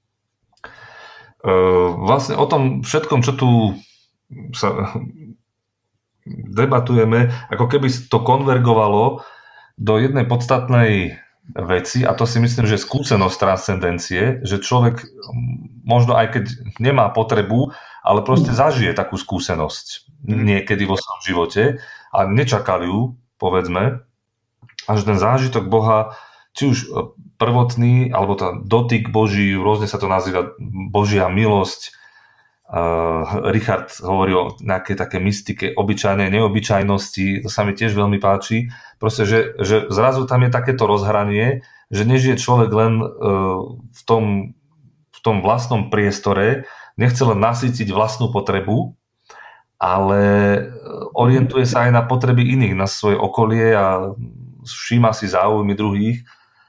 Vlastne o tom všetkom, čo tu sa debatujeme, ako keby to konvergovalo do jednej podstatnej veci, a to si myslím, že skúsenosť transcendencie, že človek možno aj keď nemá potrebu, ale proste zažije takú skúsenosť niekedy vo svojom živote a nečakal ju, povedzme, a že ten zážitok Boha, či už prvotný, alebo ten dotyk Boží, rôzne sa to nazýva Božia milosť. Richard hovorí o nejakej také mystike obyčajnej neobyčajnosti, to sa mi tiež veľmi páči. Proste, že zrazu tam je takéto rozhranie, že nežije človek len v tom vlastnom priestore, nechce len nasýtiť vlastnú potrebu, ale orientuje sa aj na potreby iných, na svoje okolie a všíma si záujmy druhých.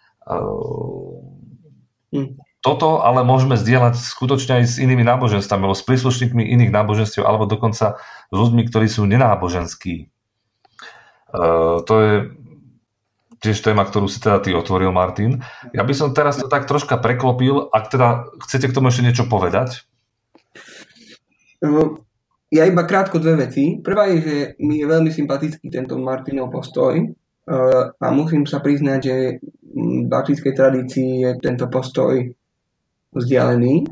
Toto ale môžeme zdieľať skutočne aj s inými náboženstvami, alebo s príslušníkmi iných náboženstiev, alebo dokonca s ľuďmi, ktorí sú nenáboženskí. To je tiež téma, ktorú si teda ty otvoril, Martin. Ja by som teraz to tak troška preklopil, ak teda chcete k tomu ešte niečo povedať? Ja iba krátko dve veci. Prvá je, že mi je veľmi sympatický tento Martinov postoj a musím sa priznať, že v baptistickej tradícii je tento postoj vzdialený.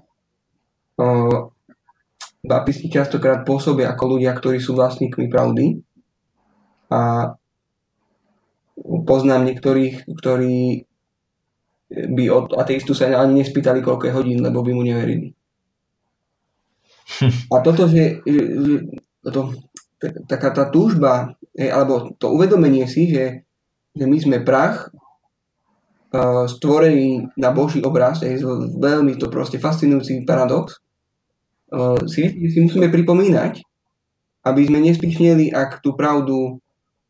Baptisti častokrát pôsobia ako ľudia, ktorí sú vlastníkmi pravdy a poznám niektorých, ktorí by od ateistu sa ani nespýtali, koľko je hodín, lebo by mu neverili. A toto, taká tá túžba, alebo to uvedomenie si, že my sme prach, stvorený na Boží obraz, je veľmi to proste fascinujúci paradox, si musíme pripomínať, aby sme nespišneli, ak tú pravdu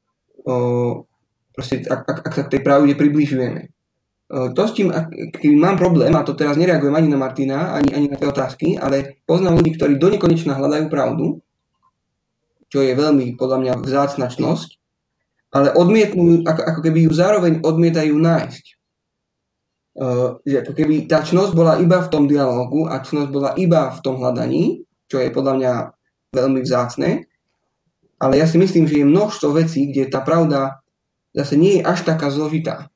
ak sa k tej pravde približujeme. To s tým, keď mám problém, a to teraz nereagujem ani na Martina, ani na tie otázky, ale poznám ľudí, ktorí do nekonečna hľadajú pravdu, čo je veľmi, podľa mňa, vzácna čnosť, ale odmietnú, ako keby ju zároveň odmietajú nájsť. Že ako keby tá čnosť bola iba v tom dialógu a čnosť bola iba v tom hľadaní, čo je podľa mňa veľmi vzácne, ale ja si myslím, že je množstvo vecí, kde tá pravda zase nie je až taká zložitá.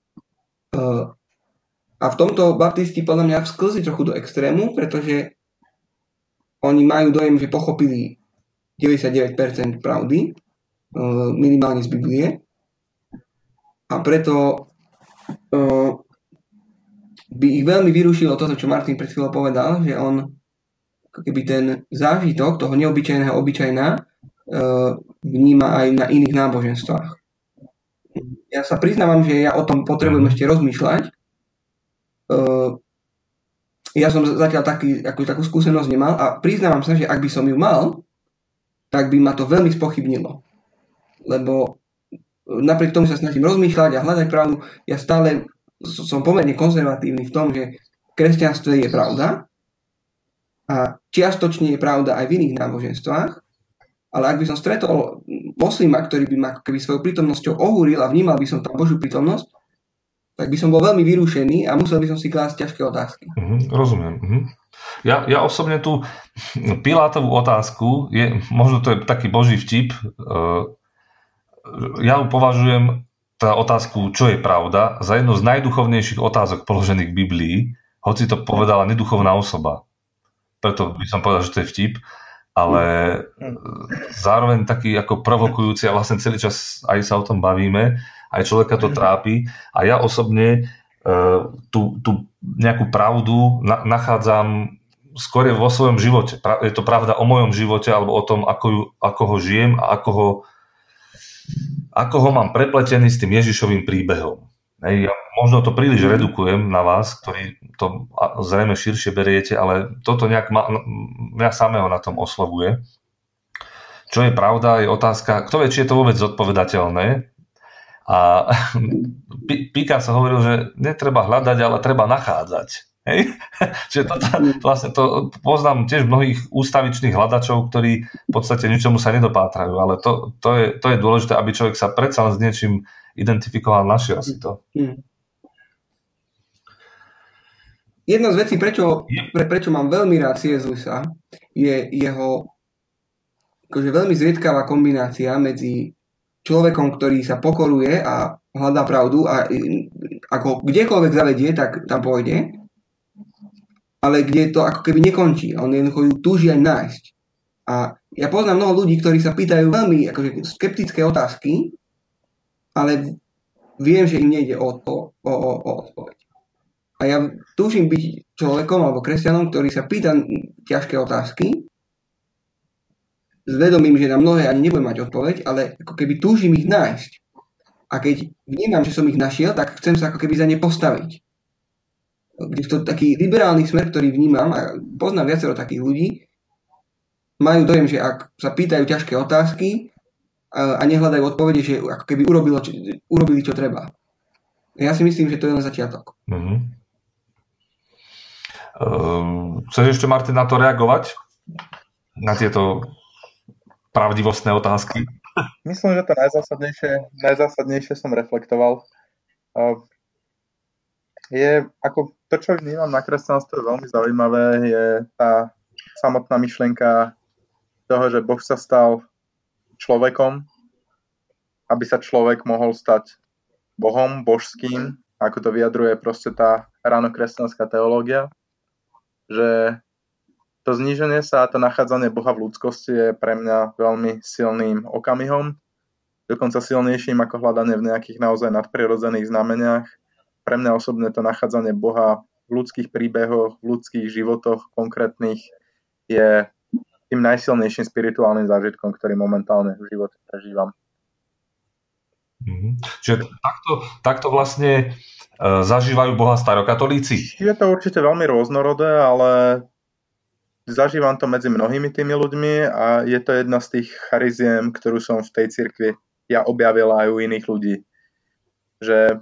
A v tomto baptisti podľa mňa sklzli trochu do extrému, pretože oni majú dojem, že pochopili 99% pravdy, minimálne z Biblie. A preto by ich veľmi vyrušilo to, čo Martin pred chvíľou povedal, že on keby ten zážitok toho neobyčajného obyčajná vníma aj na iných náboženstvách. Ja sa priznávam, že ja o tom potrebujem ešte rozmýšľať. Ja som zatiaľ takú skúsenosť nemal a priznávam sa, že ak by som ju mal, tak by ma to veľmi spochybnilo. Lebo napriek tomu sa snažím rozmýšľať a hľadať pravdu, ja stále som pomerne konzervatívny v tom, že kresťanstvo je pravda a čiastočne je pravda aj v iných náboženstvách, ale ak by som stretol moslima, ktorý by ma keby svojou prítomnosťou ohúril a vnímal by som tam Božiu prítomnosť, tak by som bol veľmi vyrušený a musel by som si klásť ťažké otázky. Rozumiem. Ja osobne tú Pilátovú otázku, možno to je taký Boží vtip, ja ju považujem tá otázku, čo je pravda, za jednu z najduchovnejších otázok položených v Biblii, hoci to povedala neduchovná osoba. Preto by som povedal, že to je vtip, ale zároveň taký ako provokujúci a vlastne celý čas aj sa o tom bavíme, aj človeka to trápi a ja osobne tú nejakú pravdu nachádzam skôr vo svojom živote. Je to pravda o mojom živote alebo o tom, ako ho žijem a ako ho mám prepletený s tým Ježišovým príbehom. Ja možno to príliš redukujem na vás, ktorí to zrejme širšie beriete, ale toto nejak mňa samého na tom oslovuje. Čo je pravda, je otázka, kto vie, či je to vôbec zodpovedateľné. A Pika sa hovoril, že netreba hľadať, ale treba nachádzať. Hej? Čiže vlastne to poznám tiež mnohých ústavičných hľadačov, ktorí v podstate ničomu sa nedopátrajú, ale to je dôležité, aby človek sa predsa len s niečím identifikoval, našiel si to. Jedna z vecí, prečo mám veľmi rád C.S. Lewisa, je jeho akože veľmi zriedkavá kombinácia medzi človekom, ktorý sa pokoruje a hľadá pravdu a ako kdekoľvek zavedie, tak tam pôjde, ale kde to ako keby nekončí. On jednoducho ju túži aj nájsť. A ja poznám mnoho ľudí, ktorí sa pýtajú veľmi akože skeptické otázky, ale viem, že im nejde o odpoveď. A ja túžim byť človekom alebo kresťanom, ktorý sa pýta ťažké otázky s vedomím, že na mnohé ani nebudem mať odpoveď, ale ako keby túžim ich nájsť. A keď vnímam, že som ich našiel, tak chcem sa ako keby za ne postaviť. Kdežto taký liberálny smer, ktorý vnímam, a poznám viacero takých ľudí, majú dojem, že ak sa pýtajú ťažké otázky a nehľadajú odpovede, že ako keby urobili, čo treba. Ja si myslím, že to je len začiatok. Chceš ešte, Martin, na to reagovať? Na tieto pravdivostné otázky? Myslím, že to najzásadnejšie som reflektoval. Je ako to, čo vnímam na kresťanstve veľmi zaujímavé, je tá samotná myšlienka toho, že Boh sa stal človekom, aby sa človek mohol stať Bohom, božským, ako to vyjadruje proste tá ránokresťanská teológia, že to zníženie sa a to nachádzanie Boha v ľudskosti je pre mňa veľmi silným okamihom, dokonca silnejším ako hľadanie v nejakých naozaj nadprirodzených znameniach. Pre mňa osobne to nachádzanie Boha v ľudských príbehoch, v ľudských životoch konkrétnych je tým najsilnejším spirituálnym zážitkom, ktorý momentálne v živote prežívam. Čiže takto vlastne zažívajú Boha starokatolíci? Je to určite veľmi rôznorodé, ale zažívam to medzi mnohými tými ľuďmi a je to jedna z tých chariziem, ktorú som v tej cirkvi ja objavil aj u iných ľudí. Že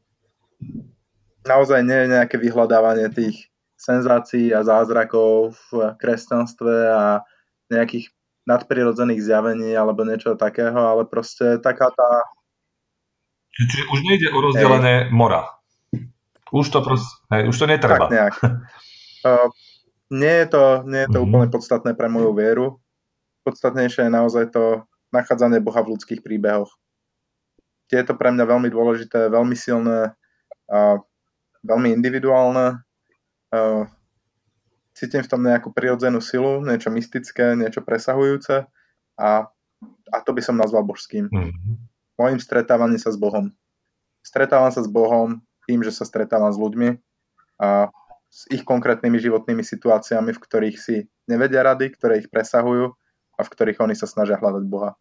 naozaj nie je nejaké vyhľadávanie tých senzácií a zázrakov v kresťanstve a nejakých nadprirodzených zjavení alebo niečo takého, ale proste taká tá... Čiže už nejde o rozdelené mora. Už to netreba. Tak nejak. Nie je to úplne podstatné pre moju vieru. Podstatnejšie je naozaj to nachádzanie Boha v ľudských príbehoch. Tie je to pre mňa veľmi dôležité, veľmi silné a veľmi individuálne. Cítim v tom nejakú prirodzenú silu, niečo mystické, niečo presahujúce a to by som nazval božským. Mojím stretávaním sa s Bohom. Stretávam sa s Bohom tým, že sa stretávam s ľuďmi a s ich konkrétnymi životnými situáciami, v ktorých si nevedia rady, ktoré ich presahujú a v ktorých oni sa snažia hľadať Boha.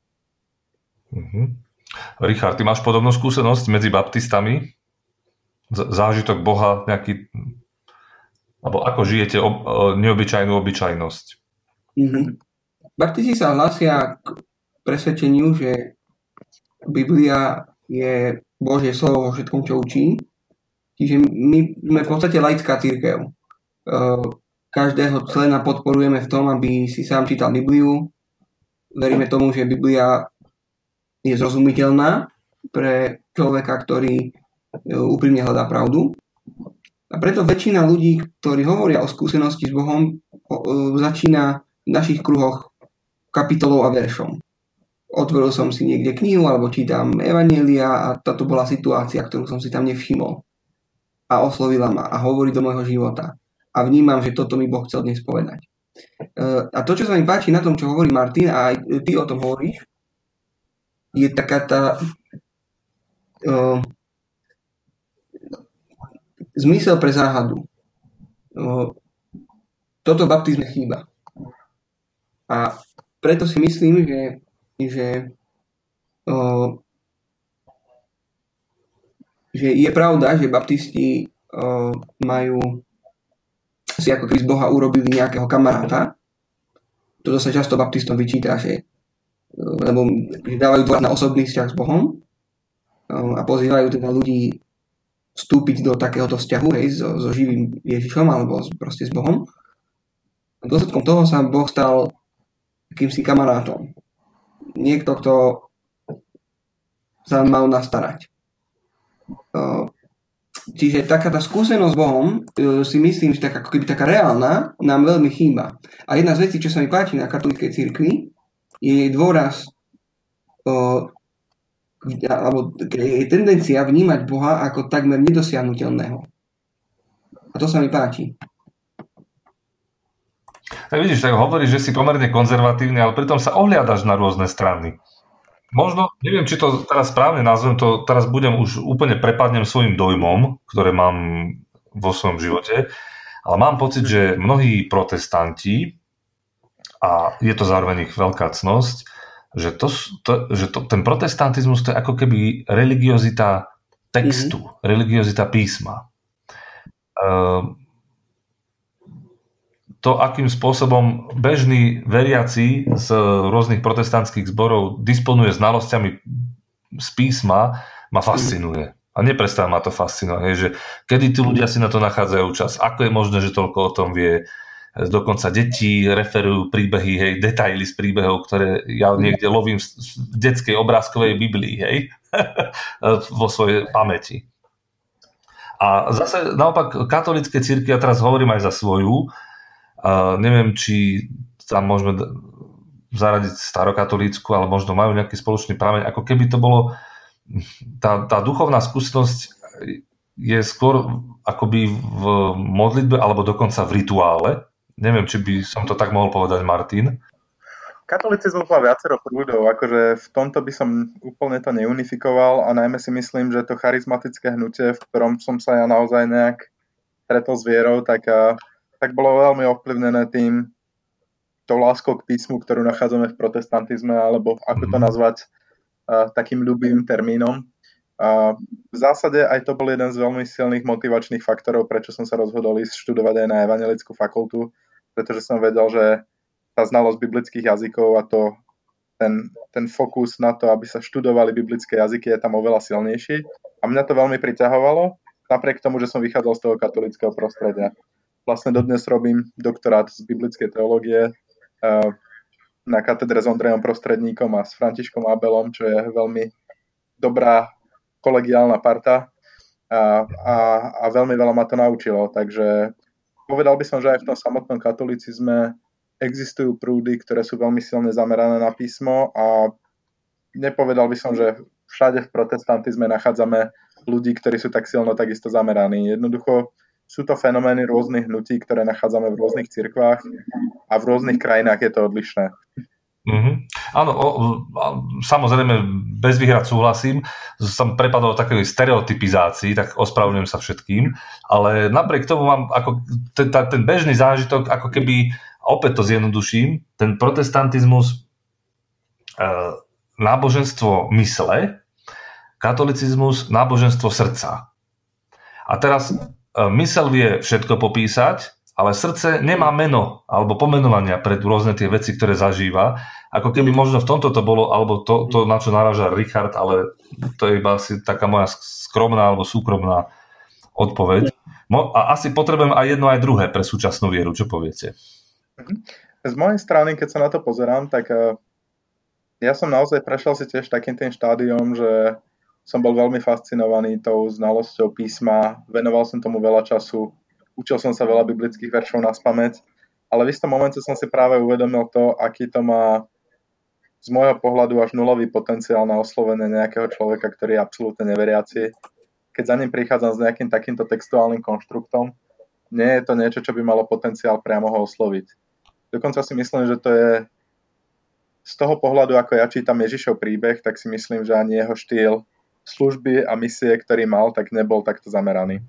Richard, ty máš podobnú skúsenosť medzi baptistami? Zážitok Boha nejaký, alebo ako žijete neobyčajnú obyčajnosť? Baptisti sa hlásia k presvedčeniu, že Biblia je Božie slovo vo všetkom, čo učí. Čiže my sme v podstate laická cirkev. Každého člena podporujeme v tom, aby si sám čítal Bibliu. Veríme tomu, že Biblia je zrozumiteľná pre človeka, ktorý úprimne hľadá pravdu. A preto väčšina ľudí, ktorí hovoria o skúsenosti s Bohom, začína v našich kruhoch kapitolou a veršom. Otvoril som si niekde knihu alebo čítam Evanjelia a táto bola situácia, ktorú som si tam nevšimol. A oslovila ma a hovorí do môjho života. A vnímam, že toto mi Boh chcel dnes povedať. A to, čo sa mi páči na tom, čo hovorí Martin, a aj ty o tom hovoríš, je taká tá zmysel pre záhadu. Toto baptizme chýba. A preto si myslím, že je pravda, že baptisti majú si ako keby z Boha urobili nejakého kamaráta. Toto sa často baptistom vyčíta, lebo dávajú dôraz na osobný vzťah s Bohom a pozývajú teda ľudí vstúpiť do takéhoto vzťahu, so živým Ježišom alebo proste s Bohom. A dôsledkom toho sa Boh stal akýmsi kamarátom. Niekto, kto sa mal nastarať. Čiže taká tá skúsenosť s Bohom, si myslím, že tak, ako keby taká reálna, nám veľmi chýba. A jedna z vecí, čo sa mi páči na katolíckej cirkvi, je jej dôraz alebo je tendencia vnímať Boha ako takmer nedosiahnuteľného. A to sa mi páči. Tak vidíš, tak hovoríš, že si pomerne konzervatívny, ale pritom sa ohliadaš na rôzne strany. Možno, neviem, či to teraz správne nazvem, to teraz budem už úplne prepadnem svojim dojmom, ktoré mám vo svojom živote, ale mám pocit, že mnohí protestanti, a je to zároveň ich veľká cnosť, že ten protestantizmus to je ako keby religiozita textu, religiozita písma. To, akým spôsobom bežný veriaci z rôznych protestantských zborov disponuje znalosťami z písma, ma fascinuje. A neprestáva ma to fascinovať, že kedy tí ľudia si na to nachádzajú čas, ako je možné, že toľko o tom vie. Dokonca deti referujú príbehy, detaily z príbehov, ktoré ja niekde lovím v detskej obrázkovej Biblii, vo svojej pamäti. A zase naopak katolícke cirkvi, ja teraz hovorím aj za svoju, neviem, či tam môžeme zaradiť starokatolícku, ale možno majú nejaký spoločný prameň. Ako keby to bolo, tá duchovná skúsenosť je skôr akoby v modlitbe alebo dokonca v rituále. Neviem, či by som to tak mohol povedať, Martin. Katolicizmus má viacero prúdov, akože v tomto by som úplne to neunifikoval a najmä si myslím, že to charizmatické hnutie, v ktorom som sa ja naozaj nejak stretol s vierou, tak bolo veľmi ovplyvnené tou láskou k písmu, ktorú nachádzame v protestantizme, alebo ako to nazvať takým ľubým termínom. V zásade aj to bol jeden z veľmi silných motivačných faktorov, prečo som sa rozhodol ísť študovať aj na evangelickú fakultu, pretože som vedel, že tá znalosť biblických jazykov a ten fokus na to, aby sa študovali biblické jazyky, je tam oveľa silnejší. A mňa to veľmi priťahovalo, napriek tomu, že som vychádzal z toho katolíckeho prostredia. Vlastne dodnes robím doktorát z biblickej teológie na katedre s Ondrejom Prostredníkom a s Františkom Abelom, čo je veľmi dobrá kolegiálna parta a veľmi veľa ma to naučilo. Takže povedal by som, že aj v tom samotnom katolicizme existujú prúdy, ktoré sú veľmi silne zamerané na písmo a nepovedal by som, že všade v protestantizme nachádzame ľudí, ktorí sú tak silno takisto zameraní. Jednoducho sú to fenomény rôznych hnutí, ktoré nachádzame v rôznych cirkvách a v rôznych krajinách je to odlišné. Áno, samozrejme bez výhrad súhlasím, som prepadol takej stereotypizácii, tak ospravedlňujem sa všetkým, ale napriek tomu mám ako ten bežný zážitok, ako keby, opäť to zjednoduším, ten protestantizmus, náboženstvo mysle, katolicizmus, náboženstvo srdca. A teraz myseľ vie všetko popísať, ale srdce nemá meno alebo pomenovania pre rôzne tie veci, ktoré zažíva. Ako keby možno v tomto to bolo, alebo to na čo naráža Richard, ale to je iba asi taká moja skromná alebo súkromná odpoveď. A asi potrebujem aj jedno, aj druhé pre súčasnú vieru. Čo poviete? Z mojej strany, keď sa na to pozerám, tak ja som naozaj prešiel si tiež takým tým štádiom, že som bol veľmi fascinovaný tou znalosťou písma, venoval som tomu veľa času, učil som sa veľa biblických veršov naspamäť, ale v istom momente som si práve uvedomil to, aký to má z môjho pohľadu až nulový potenciál na oslovenie nejakého človeka, ktorý je absolútne neveriaci. Keď za ním prichádzam s nejakým takýmto textuálnym konštruktom, nie je to niečo, čo by malo potenciál priamo ho osloviť. Dokonca si myslím, že to je z toho pohľadu, ako ja čítam Ježišov príbeh, tak si myslím, že ani jeho štýl služby a misie, ktorý mal, tak nebol takto zameraný.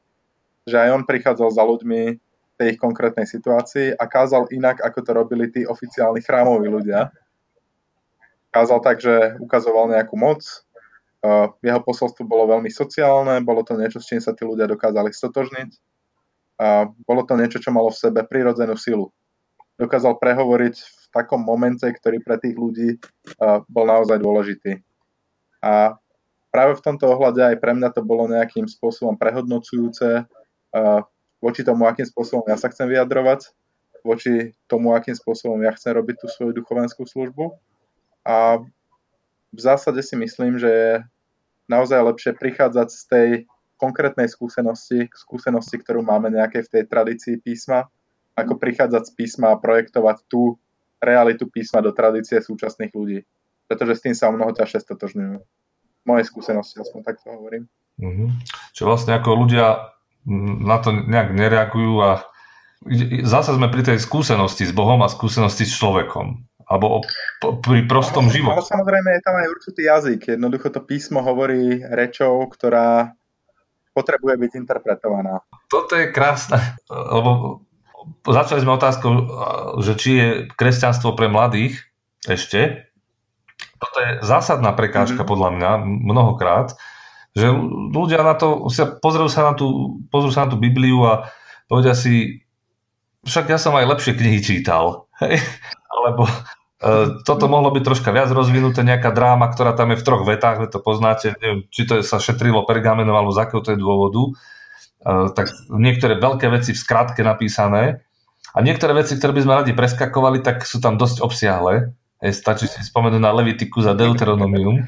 Že aj on prichádzal za ľuďmi v tej ich konkrétnej situácii a kázal inak, ako to robili tí oficiálni chrámoví ľudia. Kázal tak, že ukazoval nejakú moc, jeho posolstvo bolo veľmi sociálne, bolo to niečo, s čím sa tí ľudia dokázali stotožniť a bolo to niečo, čo malo v sebe prirodzenú silu. Dokázal prehovoriť v takom momente, ktorý pre tých ľudí bol naozaj dôležitý. A práve v tomto ohľade aj pre mňa to bolo nejakým spôsobom prehodnocujúce voči tomu, akým spôsobom ja sa chcem vyjadrovať, voči tomu, akým spôsobom ja chcem robiť tú svoju duchovenskú službu. A v zásade si myslím, že je naozaj lepšie prichádzať z tej konkrétnej skúsenosti, ktorú máme nejakej v tej tradícii písma, ako prichádzať z písma a projektovať tú realitu písma do tradície súčasných ľudí. Pretože s tým sa o mnoho ťažšie stotožňujú. Moje skúsenosti, aspoň takto hovorím. Čiže vlastne ako ľudia na to nejak nereagujú a zase sme pri tej skúsenosti s Bohom a skúsenosti s človekom. Alebo pri prostom živote. Ale samozrejme je tam aj určitý jazyk. Jednoducho to písmo hovorí rečou, ktorá potrebuje byť interpretovaná. Toto je krásne, lebo začali sme otázkou, že či je kresťanstvo pre mladých ešte. Toto je zásadná prekážka podľa mňa mnohokrát, že ľudia na to pozrú sa na tú Bibliu a povedia si, však ja som aj lepšie knihy čítal. Hej? Alebo toto mohlo byť troška viac rozvinuté, nejaká dráma, ktorá tam je v 3 vetách, vy to poznáte, neviem, či to sa šetrilo pergamenom alebo z akého to je dôvodu. Tak niektoré veľké veci v skratke napísané a niektoré veci, ktoré by sme radi preskakovali, tak sú tam dosť obsiahle. Stačí si spomenúť na Levitikus a Deuteronomium.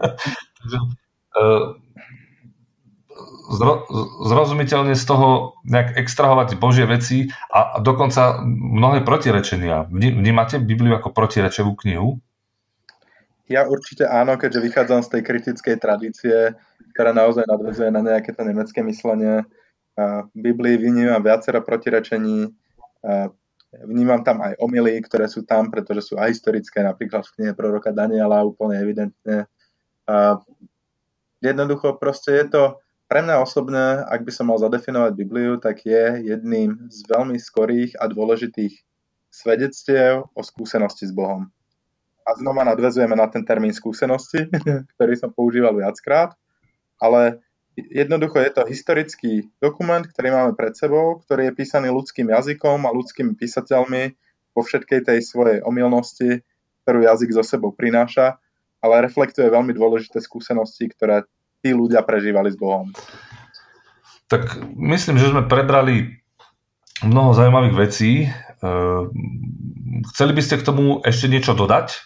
Zrozumiteľne z toho nejak extrahovať Božie veci a dokonca mnohé protirečenia. Vnímate Bibliu ako protirečevú knihu? Ja určite áno, keďže vychádzam z tej kritickej tradície, ktorá naozaj nadväzuje na nejaké to nemecké myslenie. V Biblii vnímam viacero protirečení, vnímam tam aj omily, ktoré sú tam, pretože sú aj historické, napríklad v knihe proroka Daniela úplne evidentne. Jednoducho proste je to pre mňa osobne, ak by som mal zadefinovať Bibliu, tak je jedným z veľmi skorých a dôležitých svedectiev o skúsenosti s Bohom. A znova nadväzujeme na ten termín skúsenosti, ktorý som používal viackrát, ale jednoducho je to historický dokument, ktorý máme pred sebou, ktorý je písaný ľudským jazykom a ľudskými písateľmi vo všetkej tej svojej omylnosti, ktorú jazyk so sebou prináša, ale reflektuje veľmi dôležité skúsenosti, ktoré tí ľudia prežívali s Bohom. Tak myslím, že sme prebrali mnoho zaujímavých vecí. Chceli by ste k tomu ešte niečo dodať?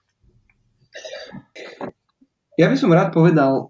Ja by som rád povedal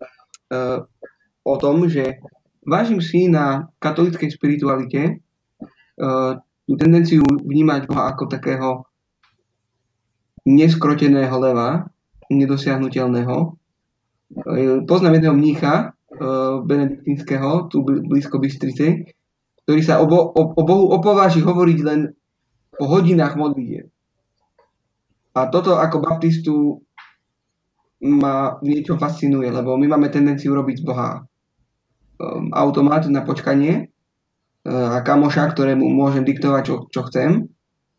o tom, že vážim si na katolíckej spiritualite tú tendenciu vnímať Boha ako takého neskroteného leva, nedosiahnuteľného. Poznám jedného mnícha benediktínskeho, tu blízko Bystrice, ktorý sa o Bohu opováži hovoriť len po hodinách modlitieb. A toto ako baptistu ma niečo fascinuje, lebo my máme tendenciu robiť z Boha automat na počkanie a kamoša, ktorému môžem diktovať, čo chcem.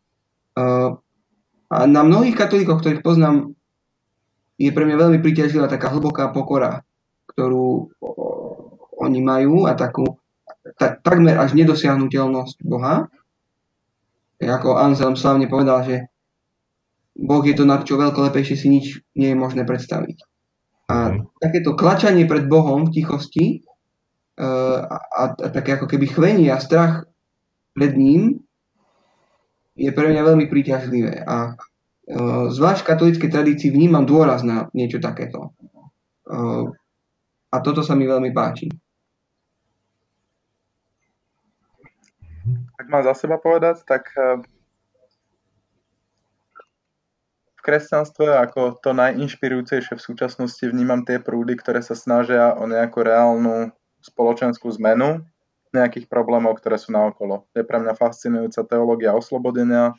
A na mnohých katolíkoch, ktorých poznám, je pre mňa veľmi príťažlivá taká hlboká pokora, ktorú oni majú a takmer až nedosiahnuteľnosť Boha. Ako Anselm slávne povedal, že Boh je to, nad čo veľkolepejšie si nič nie je možné predstaviť. A takéto klačanie pred Bohom v tichosti a také ako keby chvenie a strach pred ním je pre mňa veľmi príťažlivé. A zvlášť v katolíckej tradícii vnímam dôraz na niečo takéto. A toto sa mi veľmi páči. Ak mám za seba povedať, tak v kresťanstve ako to najinšpirujúcejšie v súčasnosti vnímam tie prúdy, ktoré sa snažia o nejakú reálnu spoločenskú zmenu nejakých problémov, ktoré sú naokolo. To je pre mňa fascinujúca teológia oslobodenia,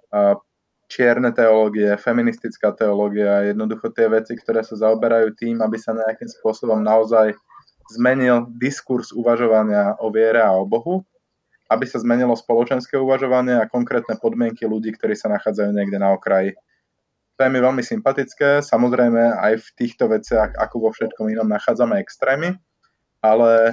čierne teológie, feministická teológia, jednoducho tie veci, ktoré sa zaoberajú tým, aby sa nejakým spôsobom naozaj zmenil diskurs uvažovania o viere a o Bohu, aby sa zmenilo spoločenské uvažovanie a konkrétne podmienky ľudí, ktorí sa nachádzajú niekde na okraji. To je mi veľmi sympatické, samozrejme aj v týchto veciach, ako vo všetkom inom, nachádzame extrémy, ale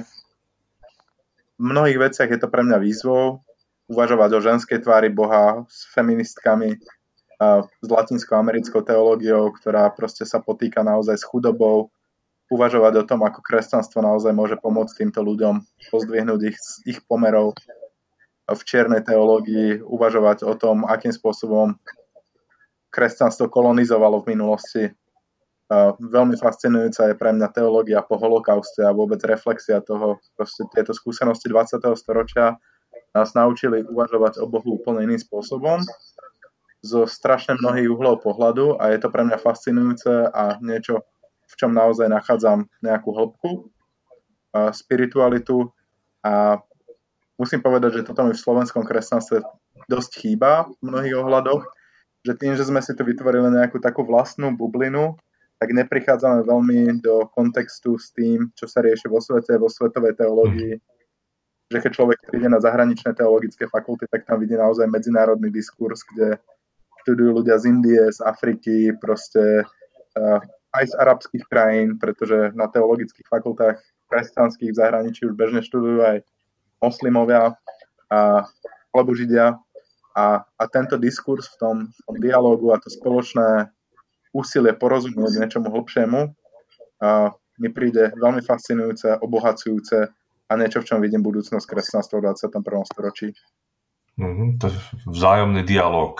v mnohých veciach je to pre mňa výzvou uvažovať o ženskej tvári Boha s feministkami, s latinsko-americkou teológiou, ktorá proste sa potýka naozaj s chudobou, uvažovať o tom, ako kresťanstvo naozaj môže pomôcť týmto ľuďom pozdvihnúť ich z ich pomerov v čiernej teológii, uvažovať o tom, akým spôsobom kresťanstvo kolonizovalo v minulosti. Veľmi fascinujúca je pre mňa teológia po holokauste a vôbec reflexia toho. Proste tieto skúsenosti 20. storočia nás naučili uvažovať o Bohu úplne iným spôsobom, zo strašne mnohých uhlov pohľadu a je to pre mňa fascinujúce a niečo, v čom naozaj nachádzam nejakú hĺbku, spiritualitu a musím povedať, že toto mi v slovenskom kresťanstve dosť chýba v mnohých ohľadoch, že tým, že sme si tu vytvorili nejakú takú vlastnú bublinu, tak neprichádzame veľmi do kontextu s tým, čo sa rieši vo svete, vo svetovej teológii. Že keď človek príde na zahraničné teologické fakulty, tak tam vidí naozaj medzinárodný diskurs, kde študujú ľudia z Indie, z Afriky, proste aj z arabských krajín, pretože na teologických fakultách kresťanských v zahraničí už bežne študujú aj moslimovia alebo Židia. A tento diskurs v tom dialógu a to spoločné úsilie porozumieť niečomu hlbšiemu mi príde veľmi fascinujúce, obohacujúce a niečo, v čom vidím budúcnosť kresťanstva v 21. storočí. To je vzájomný dialóg.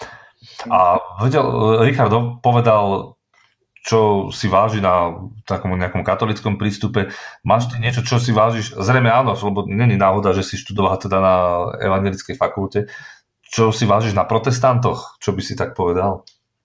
A Richard povedal, čo si váži na takom nejakom katolickom prístupe. Máš ty niečo, čo si vážiš? Zrejme áno, lebo není náhoda, že si študoval teda na evangelickej fakulte. Čo si vážiš na protestantoch? Čo by si tak povedal?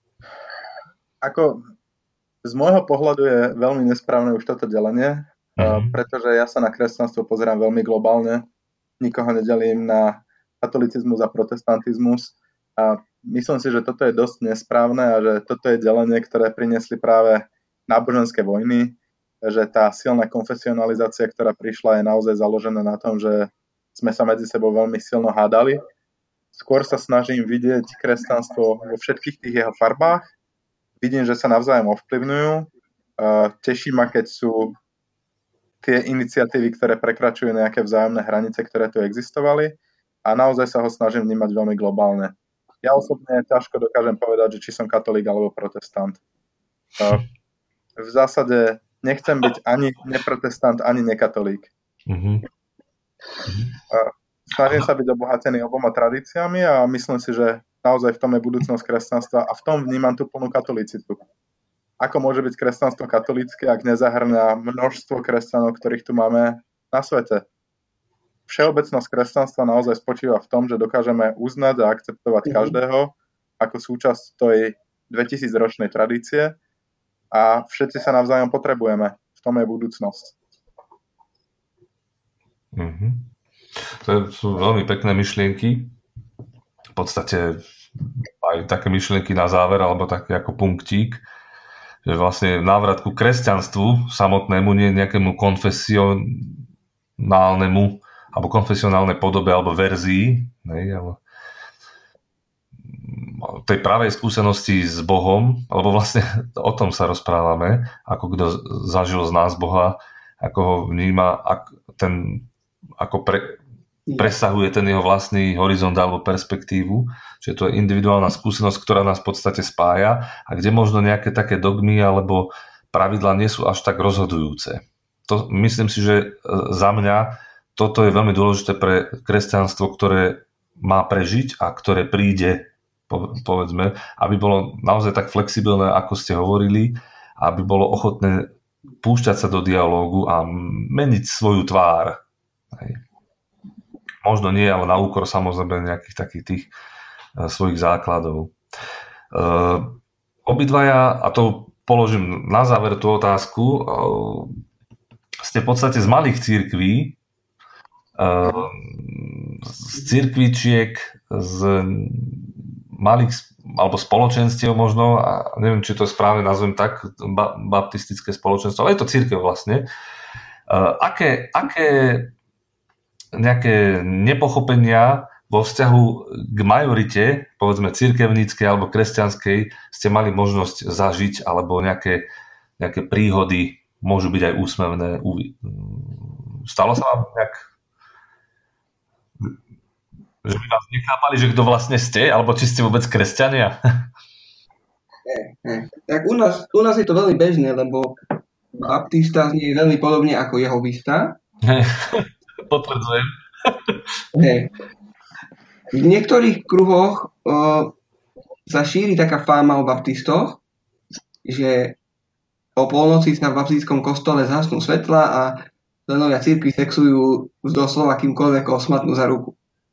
Ako z môjho pohľadu je veľmi nesprávne už toto delenie, pretože ja sa na kresťanstvo pozerám veľmi globálne. Nikoho nedelím na katolicizmus a protestantizmus. A myslím si, že toto je dosť nesprávne a že toto je delenie, ktoré priniesli práve náboženské vojny, že tá silná konfesionalizácia, ktorá prišla, je naozaj založená na tom, že sme sa medzi sebou veľmi silno hádali. Skôr sa snažím vidieť kresťanstvo vo všetkých tých jeho farbách. Vidím, že sa navzájom ovplyvňujú. Teší ma, keď sú tie iniciatívy, ktoré prekračujú nejaké vzájomné hranice, ktoré tu existovali. A naozaj sa ho snažím vnímať veľmi globálne. Ja osobne ťažko dokážem povedať, že či som katolík alebo protestant. V zásade nechcem byť ani neprotestant, ani nekatolík. Snažím sa byť obohatený oboma tradíciami a myslím si, že naozaj v tom je budúcnosť kresťanstva a v tom vnímam tú plnú katolicitu. Ako môže byť kresťanstvo katolícke, ak nezahrňa množstvo kresťanov, ktorých tu máme na svete? všeobecnosť kresťanstva naozaj spočíva v tom, že dokážeme uznať a akceptovať každého ako súčasť tej 2000-ročnej tradície a všetci sa navzájom potrebujeme. V tom je budúcnosť. To sú veľmi pekné myšlienky. V podstate aj také myšlienky na záver, alebo taký ako punktík, že vlastne návrat ku kresťanstvu samotnému, nie nejakému konfesionálnemu alebo konfesionálnej podobe alebo verzii, ale tej pravej skúsenosti s Bohom, alebo vlastne o tom sa rozprávame, ako kto zažil z nás Boha, ako ho vníma, presahuje ten jeho vlastný horizont alebo perspektívu, čiže to je individuálna skúsenosť, ktorá nás v podstate spája a kde možno nejaké také dogmy alebo pravidlá nie sú až tak rozhodujúce. To, myslím si, že za mňa toto je veľmi dôležité pre kresťanstvo, ktoré má prežiť a ktoré príde, povedzme, aby bolo naozaj tak flexibilné, ako ste hovorili, aby bolo ochotné púšťať sa do dialógu a meniť svoju tvár. Hej. Možno nie, ale na úkor samozrejme nejakých takých tých svojich základov. Obidvaja, a to položím na záver tú otázku, ste v podstate z malých cirkví, z cirkvičiek, z malých alebo spoločenstiev možno, a neviem, či to správne nazvem tak, baptistické spoločenstvo, ale je to cirkev vlastne. Aké nejaké nepochopenia vo vzťahu k majorite, povedzme cirkevníckej alebo kresťanskej, ste mali možnosť zažiť, alebo nejaké príhody, môžu byť aj úsmevné. Stalo sa vám nejak, že by vás nechápali, že kto vlastne ste, alebo či ste vôbec kresťania? Tak u nás je to veľmi bežné, lebo baptista znie veľmi podobne ako jehovista. Potvrdzujem. V niektorých kruhoch sa šíri taká fáma o baptistoch, že o polnoci sa v baptistskom kostole zhasnú svetla a členovia cirkvi sexujú doslova kýmkoľvek osmatnú za ruku.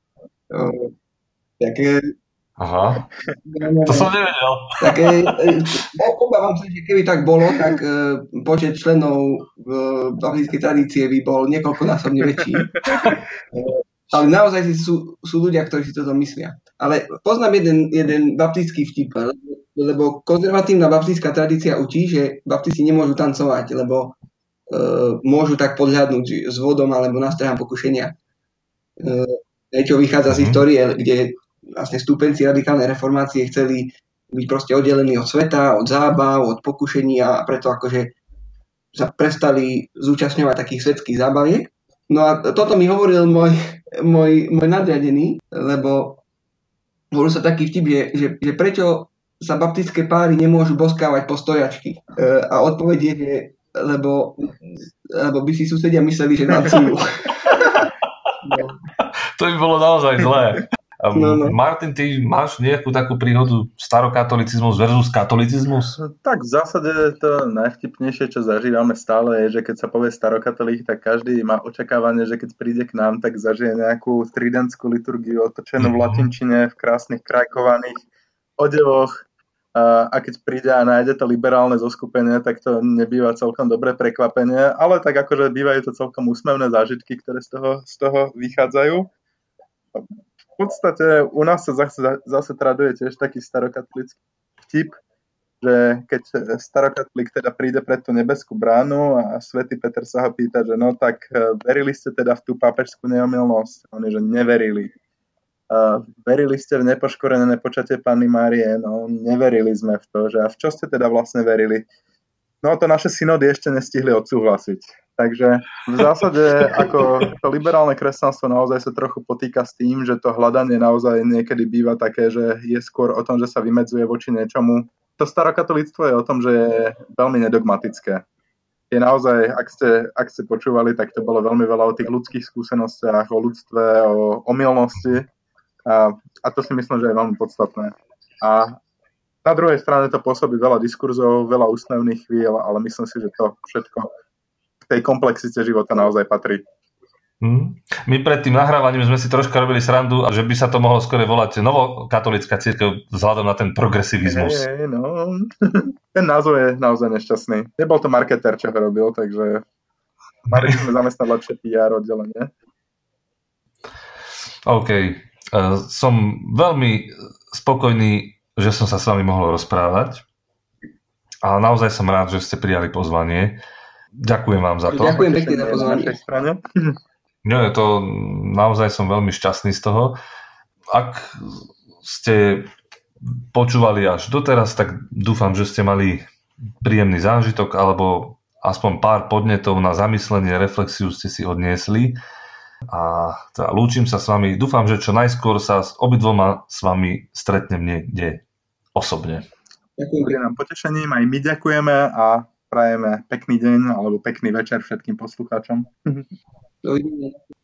Aha, to som nevedel. Obávam sa, že keby tak bolo, tak počet členov baptistskej tradície by bol niekoľkonásobne väčší. Ale naozaj sú ľudia, ktorí si toto myslia. Ale poznám jeden baptistský vtip, lebo konzervatívna baptistská tradícia učí, že baptisti nemôžu tancovať, lebo môžu tak podľadnúť s vodom alebo nástrahám pokušenia. Čo vychádza z histórie, kde vlastne stúpenci radikálnej reformácie chceli byť proste oddelení od sveta, od zábav, od pokušení a preto akože sa prestali zúčastňovať takých svetských zábaviek. No a toto mi hovoril môj nadriadený, lebo hovoril sa taký vtip, že prečo sa baptistské páry nemôžu boskávať po stojačky. A odpoveď je, že lebo by si susedia mysleli, že tancujú. To by bolo naozaj zlé. No. Martin, ty máš nejakú takú príhodu starokatolicizmus versus katolicizmus? Tak v zásade to najvtipnejšie, čo zažívame stále, je, že keď sa povie starokatolík, tak každý má očakávanie, že keď príde k nám, tak zažije nejakú tridentskú liturgiu otočenú v latinčine, v krásnych krajkovaných odevoch. A keď príde a nájde to liberálne zoskupenie, tak to nebýva celkom dobré prekvapenie, ale tak akože bývajú to celkom úsmevné zážitky, ktoré z toho vychádzajú. V podstate u nás sa zase traduje tiež taký starokatolický vtip, že keď starokatolík teda príde pred tú nebeskú bránu a svätý Peter sa ho pýta, že no tak verili ste teda v tú pápežskú neomylnosť? Oni, že neverili. Verili ste v nepoškorené nepočatie Panny Márie? No neverili sme v to, že a v čo ste teda vlastne verili? No to naše synody ešte nestihli odsúhlasiť. Takže v zásade ako to liberálne kresťanstvo naozaj sa trochu potýka s tým, že to hľadanie naozaj niekedy býva také, že je skôr o tom, že sa vymedzuje voči niečomu. To starokatolíctvo je o tom, že je veľmi nedogmatické. Je naozaj, ak ste počúvali, tak to bolo veľmi veľa o tých ľudských skúsenostiach, o ľudstve, o omylnosti a to si myslím, že je veľmi podstatné. A na druhej strane to pôsobí veľa diskurzov, veľa úsmevných chvíľ, ale myslím si, že to všetko v tej komplexite života naozaj patrí. My pred tým nahrávaním sme si troška robili srandu, že by sa to mohlo skôr volať novokatolická cirkev vzhľadom na ten progresivizmus. No. Ten názov je naozaj nešťastný. Nebol to marketer, čo ho robil, takže mali sme zamestnať lepšie PR oddelenie. OK. Som veľmi spokojný, že som sa s vami mohol rozprávať. A naozaj som rád, že ste prijali pozvanie. Ďakujem vám za to. Ďakujem pekne za pozvanie. Nie, to naozaj som veľmi šťastný z toho. Ak ste počúvali až doteraz, tak dúfam, že ste mali príjemný zážitok alebo aspoň pár podnetov na zamyslenie, reflexiu ste si odniesli. A teda lúčim sa s vami. Dúfam, že čo najskôr sa s obidvoma s vami stretnem niekde osobne. Bude nám potešením, aj my ďakujeme a prajeme pekný deň alebo pekný večer všetkým poslucháčom. Dovidenia.